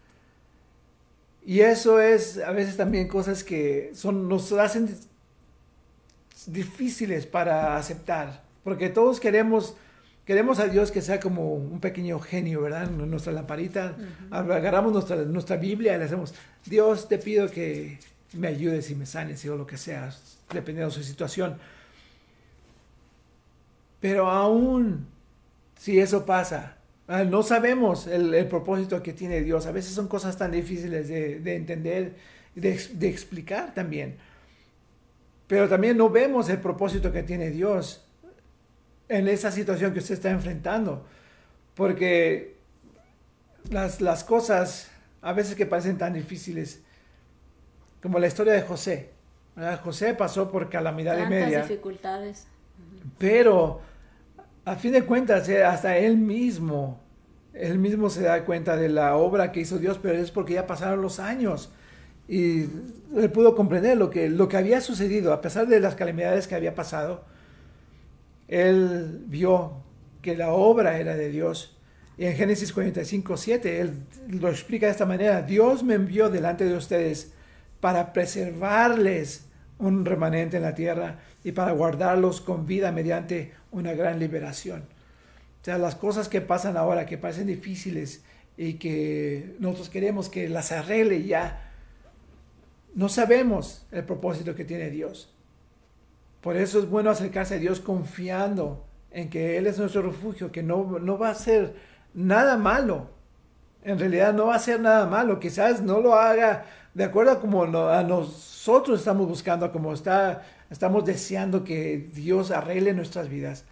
Y eso es a veces también cosas que son, nos hacen difíciles para aceptar, porque todos queremos... Queremos a Dios que sea como un pequeño genio, ¿verdad? Nuestra lamparita, uh-huh. agarramos nuestra, nuestra Biblia y le hacemos, Dios, te pido que me ayudes y me sanes o lo que sea, dependiendo de su situación. Pero aún si eso pasa, no sabemos el, el propósito que tiene Dios. A veces son cosas tan difíciles de, de entender, de, de explicar también. Pero también no vemos el propósito que tiene Dios en esa situación que usted está enfrentando. Porque las, las cosas a veces que parecen tan difíciles, como la historia de José. ¿Verdad? José pasó por calamidad y media. Tantas dificultades. Pero a fin de cuentas, hasta él mismo, él mismo se da cuenta de la obra que hizo Dios, pero es porque ya pasaron los años. Y él pudo comprender lo que, lo que había sucedido, a pesar de las calamidades que había pasado. Él vio que la obra era de Dios. Y en Génesis cuarenta y cinco, siete, él lo explica de esta manera. Dios me envió delante de ustedes para preservarles un remanente en la tierra y para guardarlos con vida mediante una gran liberación. O sea, las cosas que pasan ahora, que parecen difíciles y que nosotros queremos que las arregle ya, no sabemos el propósito que tiene Dios. Por eso es bueno acercarse a Dios confiando en que Él es nuestro refugio, que no, no va a hacer nada malo. En realidad no va a hacer nada malo. Quizás no lo haga de acuerdo a como no, a nosotros estamos buscando, como está, estamos deseando que Dios arregle nuestras vidas.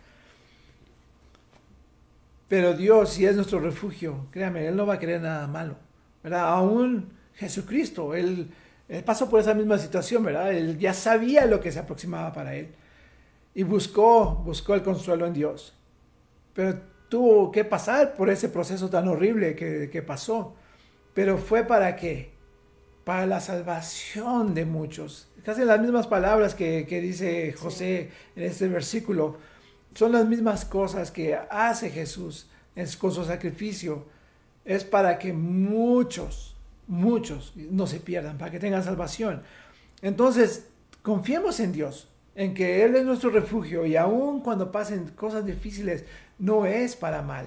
Pero Dios, si es nuestro refugio, créame, Él no va a querer nada malo, ¿verdad? Aún Jesucristo, Él, él pasó por esa misma situación, ¿verdad? Él ya sabía lo que se aproximaba para Él. Y buscó, buscó el consuelo en Dios. Pero tuvo que pasar por ese proceso tan horrible que, que pasó. Pero fue para qué? Para la salvación de muchos. Casi las mismas palabras que, que dice José en este versículo. Son las mismas cosas que hace Jesús es con su sacrificio. Es para que muchos, muchos no se pierdan, para que tengan salvación. Entonces, confiemos en Dios, en que Él es nuestro refugio y aun cuando pasen cosas difíciles, no es para mal.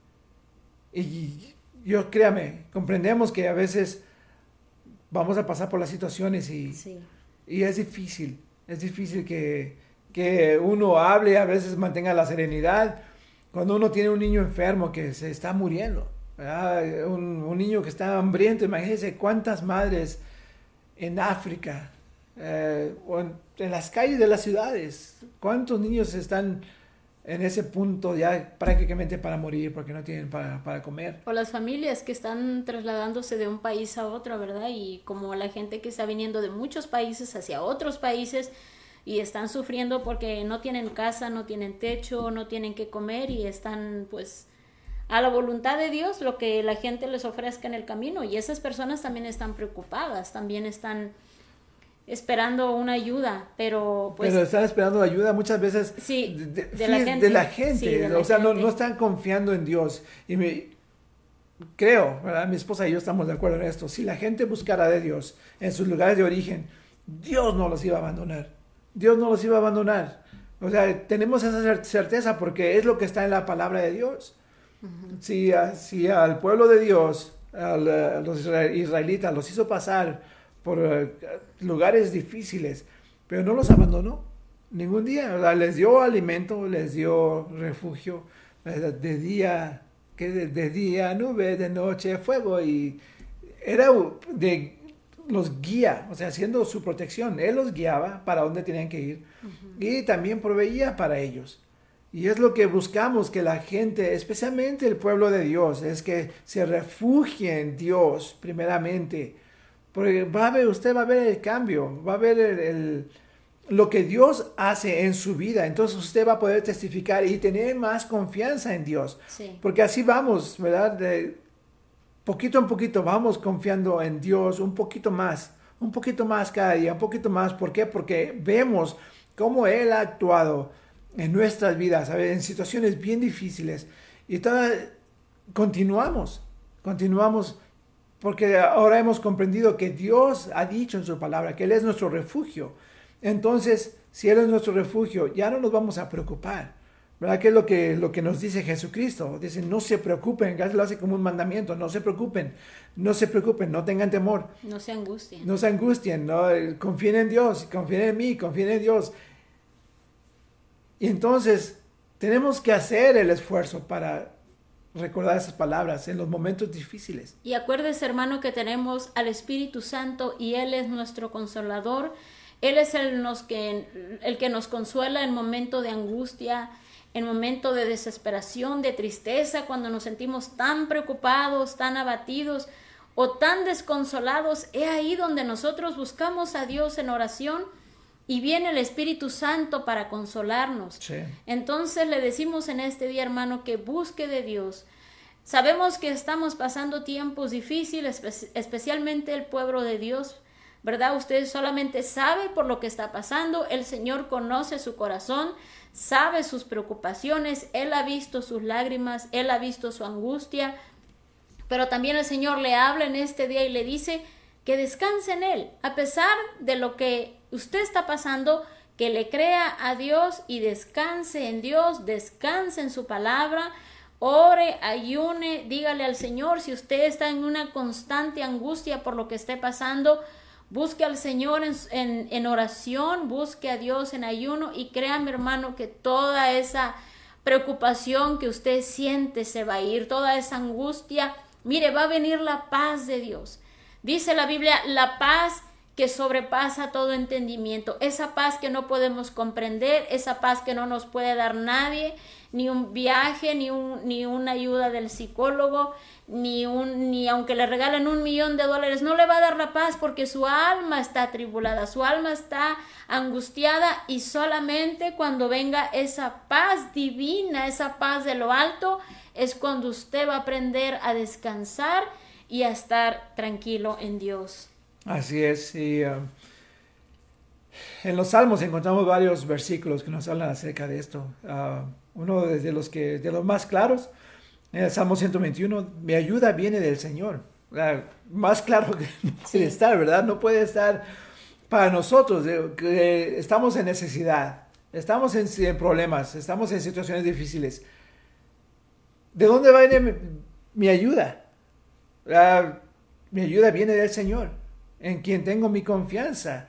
Y yo, créame, comprendemos que a veces vamos a pasar por las situaciones y, sí. y es difícil, es difícil que, que uno hable, a veces mantenga la serenidad. Cuando uno tiene un niño enfermo que se está muriendo, un, un niño que está hambriento, imagínense cuántas madres en África, eh, o en, en las calles de las ciudades, cuántos niños están en ese punto ya prácticamente para morir porque no tienen para, para comer. O las familias que están trasladándose de un país a otro, ¿verdad? Y como la gente que está viniendo de muchos países hacia otros países y están sufriendo porque no tienen casa, no tienen techo, no tienen qué comer y están pues a la voluntad de Dios lo que la gente les ofrezca en el camino. Y esas personas también están preocupadas, también están esperando una ayuda, pero pues... Pero están esperando ayuda muchas veces sí, de, de, de, la gente, de la gente, sí, de la o sea, gente. No, no están confiando en Dios. Y me, creo, ¿verdad? Mi esposa y yo estamos de acuerdo en esto, si la gente buscara de Dios en sus lugares de origen, Dios no los iba a abandonar, Dios no los iba a abandonar. O sea, tenemos esa certeza porque es lo que está en la palabra de Dios. Uh-huh. Si, si al pueblo de Dios, al, a los israelitas, los hizo pasar por uh, lugares difíciles, pero no los abandonó ningún día, ¿verdad? Les dio alimento, les dio refugio, ¿verdad? De día, que de, de día, nube, de noche, fuego, y era de los guía, o sea, haciendo su protección, Él los guiaba para donde tenían que ir, uh-huh. y también proveía para ellos. Y es lo que buscamos, que la gente, especialmente el pueblo de Dios, es que se refugie en Dios primeramente. Porque va a ver, usted va a ver el cambio, va a ver el, el, lo que Dios hace en su vida. Entonces usted va a poder testificar y tener más confianza en Dios. Sí. Porque así vamos, ¿verdad? De poquito en poquito vamos confiando en Dios un poquito más, un poquito más cada día, un poquito más. ¿Por qué? Porque vemos cómo Él ha actuado en nuestras vidas, ¿sabes? En situaciones bien difíciles. Y toda, continuamos, continuamos. Porque ahora hemos comprendido que Dios ha dicho en su palabra que Él es nuestro refugio. Entonces, si Él es nuestro refugio, ya no nos vamos a preocupar. ¿Verdad? Que es lo que, lo que nos dice Jesucristo. Dice, no se preocupen, Dios lo hace como un mandamiento. No se preocupen, no se preocupen, no tengan temor. No se angustien. No se angustien, no, confíen en Dios, confíen en mí, confíen en Dios. Y entonces, tenemos que hacer el esfuerzo para recordar esas palabras en los momentos difíciles. Y acuérdese, hermano, que tenemos al Espíritu Santo y Él es nuestro consolador. Él es el, nos que, el que nos consuela en momento de angustia, en momento de desesperación, de tristeza, cuando nos sentimos tan preocupados, tan abatidos o tan desconsolados. Es ahí donde nosotros buscamos a Dios en oración y viene el Espíritu Santo para consolarnos. Sí. Entonces le decimos en este día, hermano, que busque de Dios. Sabemos que estamos pasando tiempos difíciles, espe- especialmente el pueblo de Dios, ¿verdad? Usted solamente sabe por lo que está pasando. El Señor conoce su corazón, sabe sus preocupaciones, Él ha visto sus lágrimas, Él ha visto su angustia, pero también el Señor le habla en este día y le dice que descanse en Él, a pesar de lo que usted está pasando, que le crea a Dios y descanse en Dios, descanse en su palabra, ore, ayune, dígale al Señor. Si usted está en una constante angustia por lo que esté pasando, busque al Señor en, en, en oración, busque a Dios en ayuno y créame, hermano, que toda esa preocupación que usted siente se va a ir, toda esa angustia, mire, va a venir la paz de Dios. Dice la Biblia, la paz que sobrepasa todo entendimiento, esa paz que no podemos comprender, esa paz que no nos puede dar nadie, ni un viaje, ni, un, ni una ayuda del psicólogo, ni, un, ni aunque le regalen un millón de dólares, no le va a dar la paz porque su alma está atribulada, su alma está angustiada y solamente cuando venga esa paz divina, esa paz de lo alto, es cuando usted va a aprender a descansar y a estar tranquilo en Dios. Así es, y uh, en los Salmos encontramos varios versículos que nos hablan acerca de esto. Uh, uno de los, que, de los más claros, en el Salmo ciento veintiuno, mi ayuda viene del Señor. Uh, más claro que no puede sí. estar, ¿verdad? No puede estar para nosotros, eh, que estamos en necesidad, estamos en, en problemas, estamos en situaciones difíciles. ¿De dónde va a venir mi, mi ayuda? Uh, mi ayuda viene del Señor, en quien tengo mi confianza.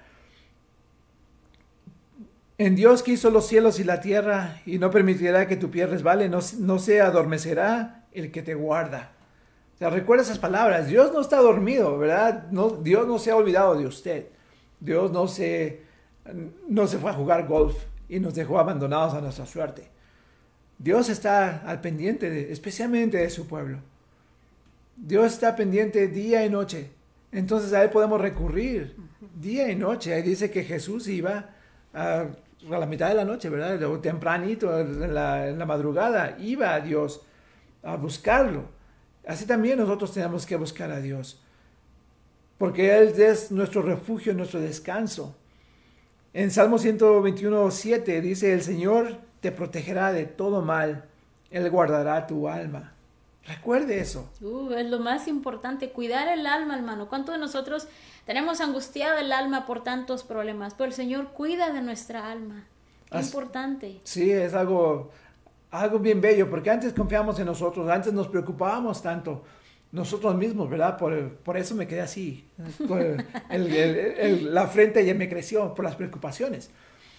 En Dios que hizo los cielos y la tierra y no permitirá que tu pie resbale, no, no se adormecerá el que te guarda. O sea, recuerda esas palabras. Dios no está dormido, ¿verdad? No, Dios no se ha olvidado de usted. Dios no se, no se fue a jugar golf y nos dejó abandonados a nuestra suerte. Dios está al pendiente, de, especialmente de su pueblo. Dios está pendiente día y noche. Entonces a Él podemos recurrir día y noche. Ahí dice que Jesús iba a, a la mitad de la noche, ¿verdad? O tempranito, en la, en la madrugada, iba a Dios a buscarlo. Así también nosotros tenemos que buscar a Dios, porque Él es nuestro refugio, nuestro descanso. En Salmo ciento veintiuno, siete dice, el Señor te protegerá de todo mal, Él guardará tu alma. Recuerde eso. Uh, es lo más importante, cuidar el alma, hermano. ¿Cuántos de nosotros tenemos angustiada el alma por tantos problemas? Pero el Señor cuida de nuestra alma. Qué As, importante. Sí, es algo, algo bien bello, porque antes confiábamos en nosotros, antes nos preocupábamos tanto nosotros mismos, ¿verdad? Por, por eso me quedé así. El, el, el, el, la frente ya me creció por las preocupaciones.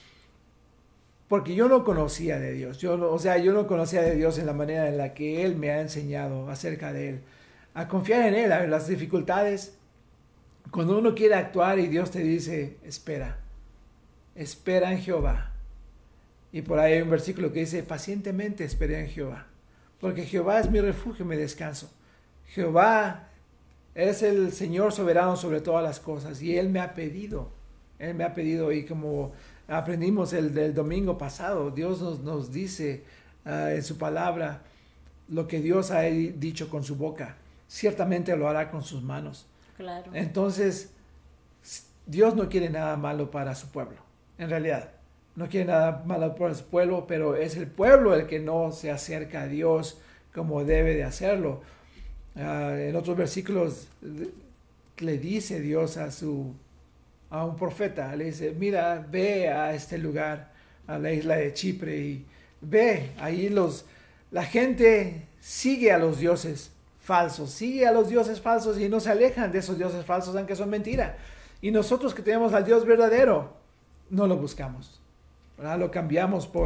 Porque yo no conocía de Dios, yo no, o sea, yo no conocía de Dios en la manera en la que Él me ha enseñado acerca de Él. A confiar en Él, a ver las dificultades. Cuando uno quiere actuar y Dios te dice, espera, espera en Jehová. Y por ahí hay un versículo que dice, pacientemente esperé en Jehová. Porque Jehová es mi refugio, mi descanso. Jehová es el Señor soberano sobre todas las cosas y Él me ha pedido, Él me ha pedido y como aprendimos el del domingo pasado, Dios nos, nos dice uh, en su palabra lo que Dios ha dicho con su boca, ciertamente lo hará con sus manos. Claro. Entonces, Dios no quiere nada malo para su pueblo, en realidad. No quiere nada malo para su pueblo, pero es el pueblo el que no se acerca a Dios como debe de hacerlo. Uh, en otros versículos le dice Dios a su a un profeta, le dice, mira, ve a este lugar, a la isla de Chipre, y ve, ahí los, la gente sigue a los dioses falsos, sigue a los dioses falsos y no se alejan de esos dioses falsos, aunque son mentira. Y nosotros que tenemos al Dios verdadero, no lo buscamos, ¿verdad? Lo cambiamos por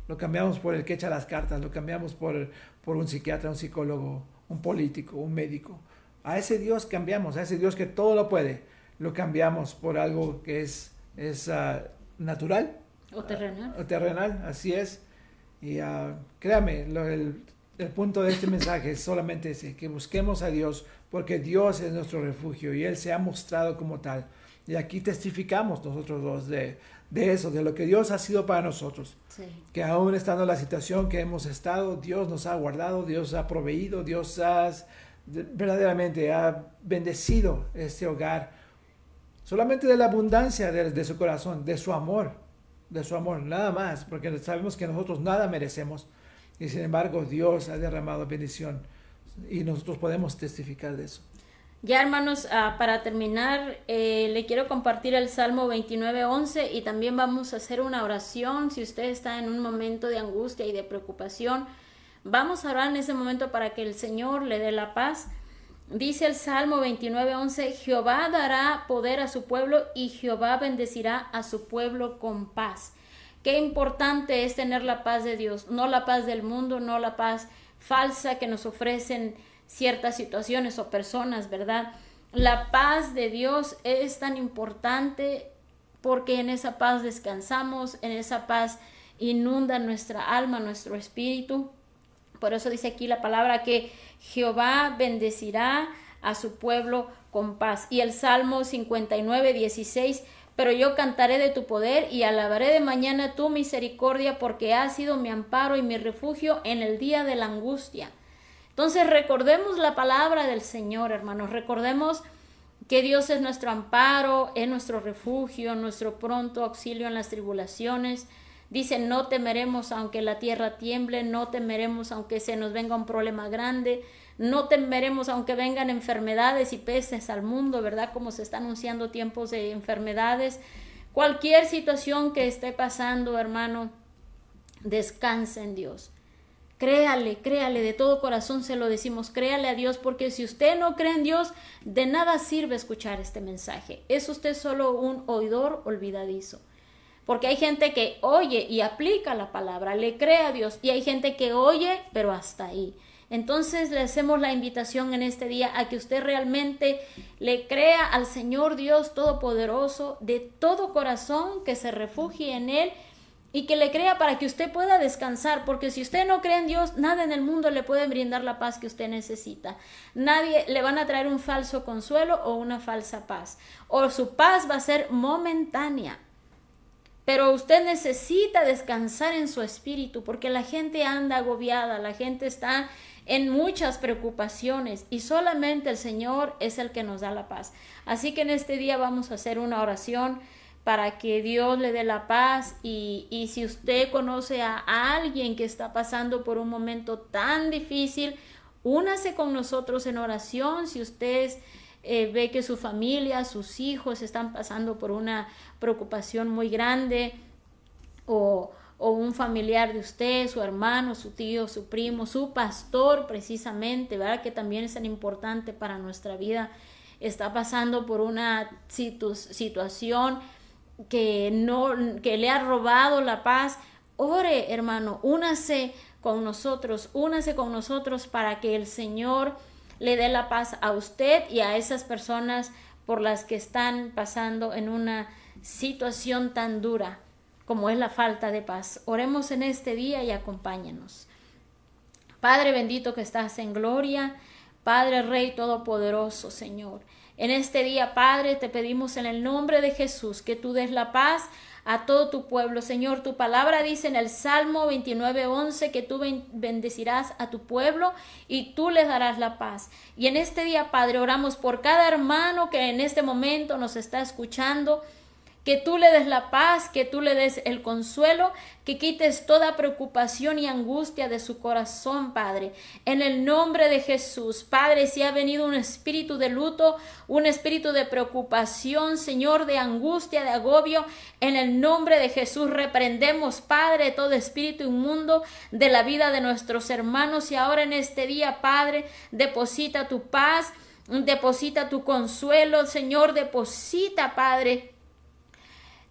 lo cambiamos por el que echa las cartas, lo cambiamos por, por un psiquiatra, un psicólogo, un político, un médico. A ese Dios cambiamos, a ese Dios que todo lo puede, lo cambiamos por algo que es, es uh, natural. O terrenal. Uh, o terrenal, así es. Y uh, créame, lo, el, el punto de este mensaje es solamente ese, que busquemos a Dios, porque Dios es nuestro refugio y Él se ha mostrado como tal. Y aquí testificamos nosotros dos de, de eso, de lo que Dios ha sido para nosotros. Sí. Que aún estando en la situación que hemos estado, Dios nos ha guardado, Dios ha proveído, Dios ha, verdaderamente ha bendecido este hogar. Solamente de la abundancia de, de su corazón, de su amor, de su amor, nada más. Porque sabemos que nosotros nada merecemos. Y sin embargo, Dios ha derramado bendición. Y nosotros podemos testificar de eso. Ya, hermanos, uh, para terminar, eh, le quiero compartir el Salmo veintinueve once y también vamos a hacer una oración. Si usted está en un momento de angustia y de preocupación, vamos a orar en ese momento para que el Señor le dé la paz. Dice el Salmo veintinueve once, Jehová dará poder a su pueblo y Jehová bendecirá a su pueblo con paz. Qué importante es tener la paz de Dios, no la paz del mundo, no la paz falsa que nos ofrecen ciertas situaciones o personas, ¿verdad? La paz de Dios es tan importante porque en esa paz descansamos, en esa paz inunda nuestra alma, nuestro espíritu. Por eso dice aquí la palabra que Jehová bendecirá a su pueblo con paz. Y el Salmo cincuenta y nueve dieciséis, pero yo cantaré de tu poder y alabaré de mañana tu misericordia, porque has sido mi amparo y mi refugio en el día de la angustia. Entonces recordemos la palabra del Señor, hermanos, recordemos que Dios es nuestro amparo, es nuestro refugio, nuestro pronto auxilio en las tribulaciones. Dice, no temeremos aunque la tierra tiemble, no temeremos aunque se nos venga un problema grande, no temeremos aunque vengan enfermedades y pestes al mundo, ¿verdad? Como se está anunciando tiempos de enfermedades. Cualquier situación que esté pasando, hermano, descanse en Dios. Créale, créale, de todo corazón se lo decimos, créale a Dios, porque si usted no cree en Dios, de nada sirve escuchar este mensaje. Es usted solo un oidor olvidadizo. Porque hay gente que oye y aplica la palabra, le cree a Dios, y hay gente que oye, pero hasta ahí. Entonces le hacemos la invitación en este día a que usted realmente le crea al Señor Dios Todopoderoso de todo corazón, que se refugie en Él y que le crea para que usted pueda descansar, porque si usted no cree en Dios, nada en el mundo le puede brindar la paz que usted necesita. Nadie le van a traer un falso consuelo o una falsa paz, o su paz va a ser momentánea. Pero usted necesita descansar en su espíritu, porque la gente anda agobiada, la gente está en muchas preocupaciones y solamente el Señor es el que nos da la paz. Así que en este día vamos a hacer una oración para que Dios le dé la paz, y, y si usted conoce a, a alguien que está pasando por un momento tan difícil, únase con nosotros en oración. Si usted eh, ve que su familia, sus hijos están pasando por una preocupación muy grande, o, o un familiar de usted, su hermano, su tío, su primo, su pastor precisamente, ¿verdad? Que también es tan importante para nuestra vida, está pasando por una situ- situación que no, que le ha robado la paz. Ore, hermano, únase con nosotros, únase con nosotros para que el Señor le dé la paz a usted y a esas personas por las que están pasando en una situación tan dura como es la falta de paz. Oremos en este día y acompáñanos. Padre bendito que estás en gloria, Padre Rey Todopoderoso, Señor. En este día, Padre, te pedimos en el nombre de Jesús que tú des la paz a todo tu pueblo. Señor, tu palabra dice en el Salmo veintinueve once que tú bendecirás a tu pueblo y tú les darás la paz. Y en este día, Padre, oramos por cada hermano que en este momento nos está escuchando, que tú le des la paz, que tú le des el consuelo, que quites toda preocupación y angustia de su corazón, Padre. En el nombre de Jesús, Padre, si ha venido un espíritu de luto, un espíritu de preocupación, Señor, de angustia, de agobio, en el nombre de Jesús reprendemos, Padre, todo espíritu inmundo de la vida de nuestros hermanos. Y ahora en este día, Padre, deposita tu paz, deposita tu consuelo, Señor, deposita, Padre,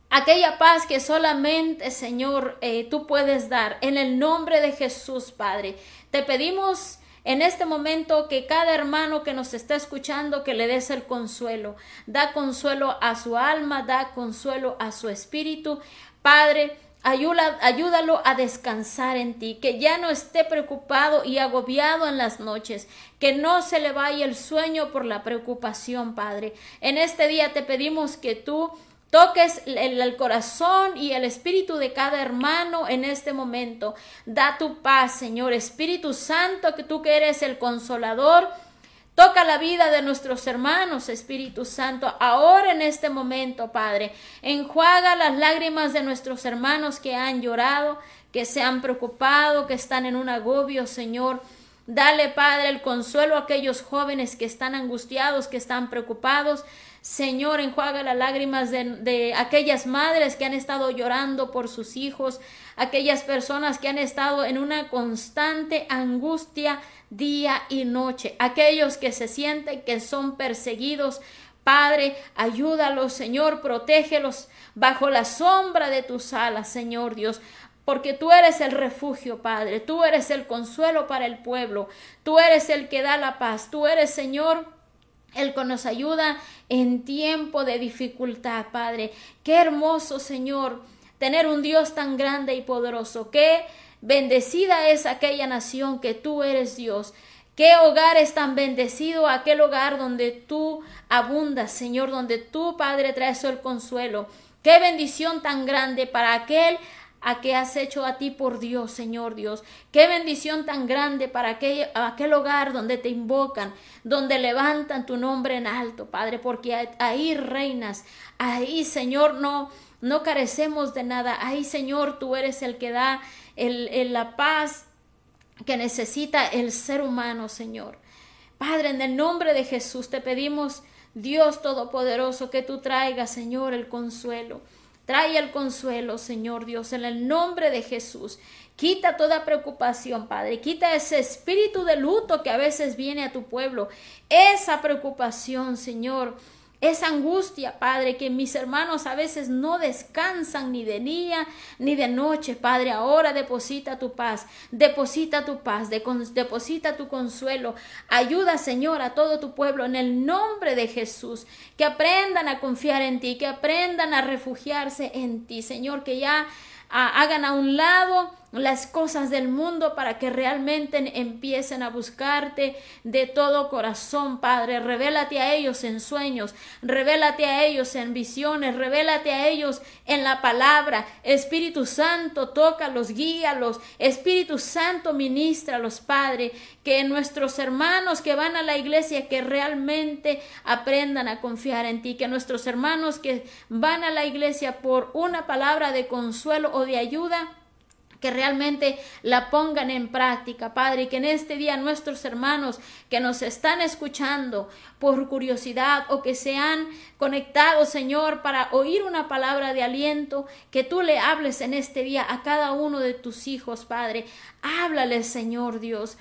aquella paz que solamente, Señor, eh, tú puedes dar. En el nombre de Jesús, Padre, te pedimos en este momento que cada hermano que nos está escuchando, que le des el consuelo. Da consuelo a su alma, da consuelo a su espíritu. Padre, Ayuda, ayúdalo a descansar en ti, que ya no esté preocupado y agobiado en las noches, que no se le vaya el sueño por la preocupación, Padre. En este día te pedimos que tú toques el, el corazón y el espíritu de cada hermano en este momento. Da tu paz, Señor. Espíritu Santo, que tú que eres el consolador, toca la vida de nuestros hermanos, Espíritu Santo, ahora en este momento, Padre. Enjuaga las lágrimas de nuestros hermanos que han llorado, que se han preocupado, que están en un agobio, Señor. Dale, Padre, el consuelo a aquellos jóvenes que están angustiados, que están preocupados. Señor, enjuaga las lágrimas de, de aquellas madres que han estado llorando por sus hijos, aquellas personas que han estado en una constante angustia día y noche, aquellos que se sienten que son perseguidos. Padre, ayúdalos, Señor, protégelos bajo la sombra de tus alas, Señor Dios, porque tú eres el refugio, Padre, tú eres el consuelo para el pueblo, tú eres el que da la paz, tú eres, Señor, el que nos ayuda en tiempo de dificultad, Padre. Qué hermoso, Señor, tener un Dios tan grande y poderoso. Qué bendecida es aquella nación que tú eres Dios. Qué hogar es tan bendecido, aquel hogar donde tú abundas, Señor, donde tú, Padre, traes el consuelo. Qué bendición tan grande para aquel a que has hecho a ti por Dios, Señor Dios. Qué bendición tan grande para aquel, aquel hogar donde te invocan, donde levantan tu nombre en alto, Padre, porque ahí reinas, ahí, Señor, no, no carecemos de nada. Ahí, Señor, tú eres el que da el, el, la paz que necesita el ser humano, Señor. Padre, en el nombre de Jesús te pedimos, Dios Todopoderoso, que tú traigas, Señor, el consuelo. Trae el consuelo, Señor Dios, en el nombre de Jesús. Quita toda preocupación, Padre. Quita ese espíritu de luto que a veces viene a tu pueblo. Esa preocupación, Señor. Esa angustia, Padre, que mis hermanos a veces no descansan ni de día ni de noche, Padre. Ahora deposita tu paz, deposita tu paz, de, deposita tu consuelo. Ayuda, Señor, a todo tu pueblo en el nombre de Jesús. Que aprendan a confiar en ti, que aprendan a refugiarse en ti, Señor, que ya a, hagan a un lado las cosas del mundo para que realmente empiecen a buscarte de todo corazón, Padre. Revélate a ellos en sueños, revélate a ellos en visiones, revélate a ellos en la palabra. Espíritu Santo, tócalos, guíalos. Espíritu Santo, ministralos, Padre. Que nuestros hermanos que van a la iglesia, que realmente aprendan a confiar en ti. Que nuestros hermanos que van a la iglesia por una palabra de consuelo o de ayuda, que realmente la pongan en práctica, Padre, y que en este día nuestros hermanos que nos están escuchando por curiosidad o que se han conectado, Señor, para oír una palabra de aliento, que tú le hables en este día a cada uno de tus hijos, Padre. Háblales, Señor Dios.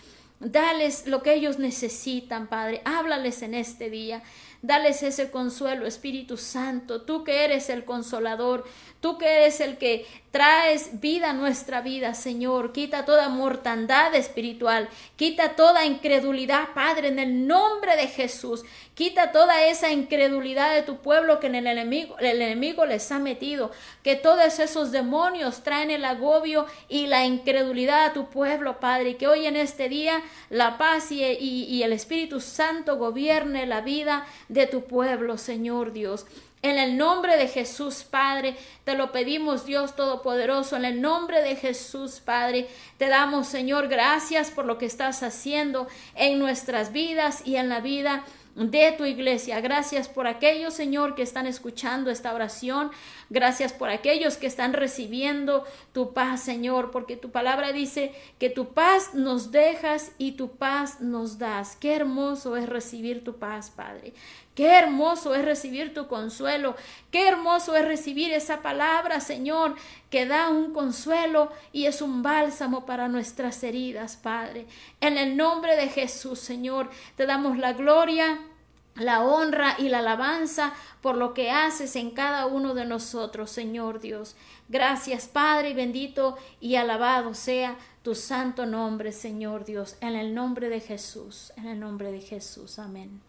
Dales lo que ellos necesitan, Padre. Háblales en este día. Dales ese consuelo, Espíritu Santo. Tú que eres el consolador. Tú que eres el que traes vida a nuestra vida, Señor. Quita toda mortandad espiritual. Quita toda incredulidad, Padre, en el nombre de Jesús. Quita toda esa incredulidad de tu pueblo que en el enemigo, el enemigo les ha metido. Que todos esos demonios traen el agobio y la incredulidad a tu pueblo, Padre. Y que hoy en este día la paz y, y, y el Espíritu Santo gobierne la vida de tu pueblo, Señor Dios. En el nombre de Jesús, Padre, te lo pedimos, Dios Todopoderoso. En el nombre de Jesús, Padre, te damos, Señor, gracias por lo que estás haciendo en nuestras vidas y en la vida de tu iglesia. Gracias por aquellos, Señor, que están escuchando esta oración. Gracias por aquellos que están recibiendo tu paz, Señor, porque tu palabra dice que tu paz nos dejas y tu paz nos das. Qué hermoso es recibir tu paz, Padre. Qué hermoso es recibir tu consuelo. Qué hermoso es recibir esa palabra, Señor, que da un consuelo y es un bálsamo para nuestras heridas, Padre. En el nombre de Jesús, Señor, te damos la gloria la honra y la alabanza por lo que haces en cada uno de nosotros, Señor Dios. Gracias, Padre, bendito y alabado sea tu santo nombre, Señor Dios, en el nombre de Jesús, en el nombre de Jesús. Amén.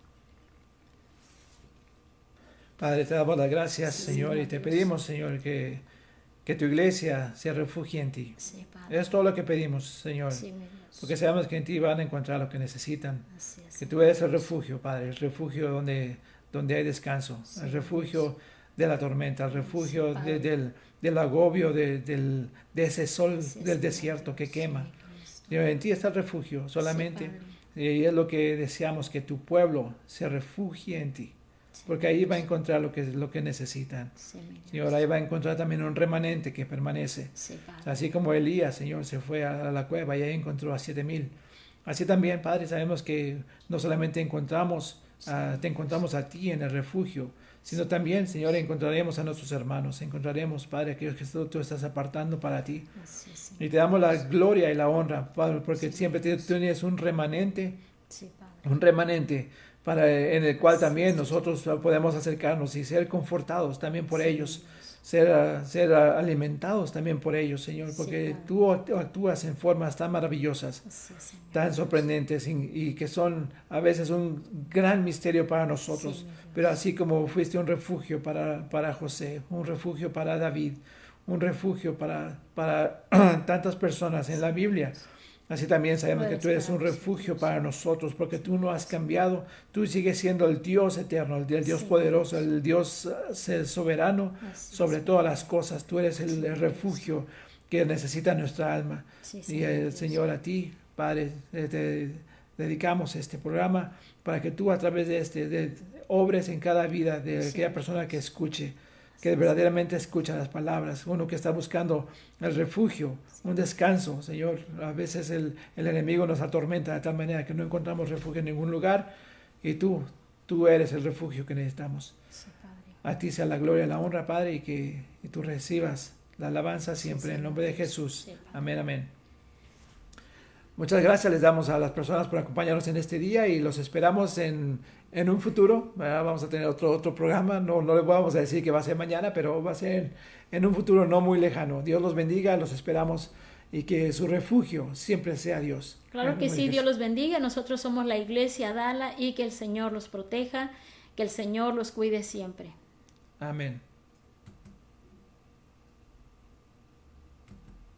Padre, te damos las gracias, Sí, Señor, Señor y te Dios. pedimos, Señor, que, que tu iglesia se refugie en ti. Sí, Padre. Es todo lo que pedimos, Señor, Sí, mi Dios. porque sabemos que en ti van a encontrar lo que necesitan. Así es, Que Señor tú eres el Dios. refugio, Padre, el refugio donde, donde hay descanso, Sí, el refugio de la tormenta, el refugio Sí, Padre. de- del, del agobio, de, del, de ese sol Sí, del Señor desierto Dios. que quema. Sí, Cristo. Señor, en ti está el refugio solamente. Sí, Padre. Y es lo que deseamos, que tu pueblo se refugie en ti. Sí, Porque ahí va a encontrar lo que, lo que necesitan. sí, mi Dios. Señor, ahí va a encontrar también un remanente que permanece. Sí, Padre. Así como Elías, Señor, se fue a la cueva y ahí encontró a siete mil. Así también, Padre, sabemos que no solamente encontramos, ah, te encontramos a ti en el refugio, sino también, Señor, encontraremos a nuestros hermanos, encontraremos, Padre, aquellos que tú, tú estás apartando para ti. Así es, Señor. Y te damos la gloria y la honra, Padre, porque siempre tú tienes un remanente, Sí, Padre. un remanente para, en el cual también nosotros podemos acercarnos y ser confortados también por Sí, ellos, Dios. ser, ah, ser ah, alimentados también por ellos, Señor, Sí, porque Padre. tú act- actúas en formas tan maravillosas, Así es, Señor tan Dios. sorprendentes y, y que son a veces un gran misterio para nosotros. Sí, mi Dios. Pero así como fuiste un refugio para, para José, un refugio para David, un refugio para, para tantas personas en la Biblia, así también sabemos que tú eres un refugio para nosotros, porque tú no has cambiado, tú sigues siendo el Dios eterno, el, el Dios Sí. poderoso, el Dios uh, soberano Así sobre es. todas las cosas. Tú eres el, el refugio que necesita nuestra alma. Sí, Y Señor el Dios. Señor, a ti, Padre, eh, te dedicamos este programa para que tú a través de este de, obres en cada vida de Sí. aquella persona que escuche, que verdaderamente escucha las palabras, uno que está buscando el refugio, un descanso, Señor. A veces el, el enemigo nos atormenta de tal manera que no encontramos refugio en ningún lugar y tú, tú eres el refugio que necesitamos. Sí, Padre. A ti sea la gloria y la honra, Padre, y que y tú recibas la alabanza siempre en el nombre de Jesús. Sí, Padre. Amén, amén. Muchas gracias les damos a las personas por acompañarnos en este día y los esperamos en, en un futuro. ¿Verdad? Vamos a tener otro, otro programa, no, no les vamos a decir que va a ser mañana, pero va a ser en un futuro no muy lejano. Dios los bendiga, los esperamos y que su refugio siempre sea Dios. Claro En que el nombre sí, de Dios Jesús. los bendiga. Nosotros somos la iglesia Dala y que el Señor los proteja, que el Señor los cuide siempre. Amén.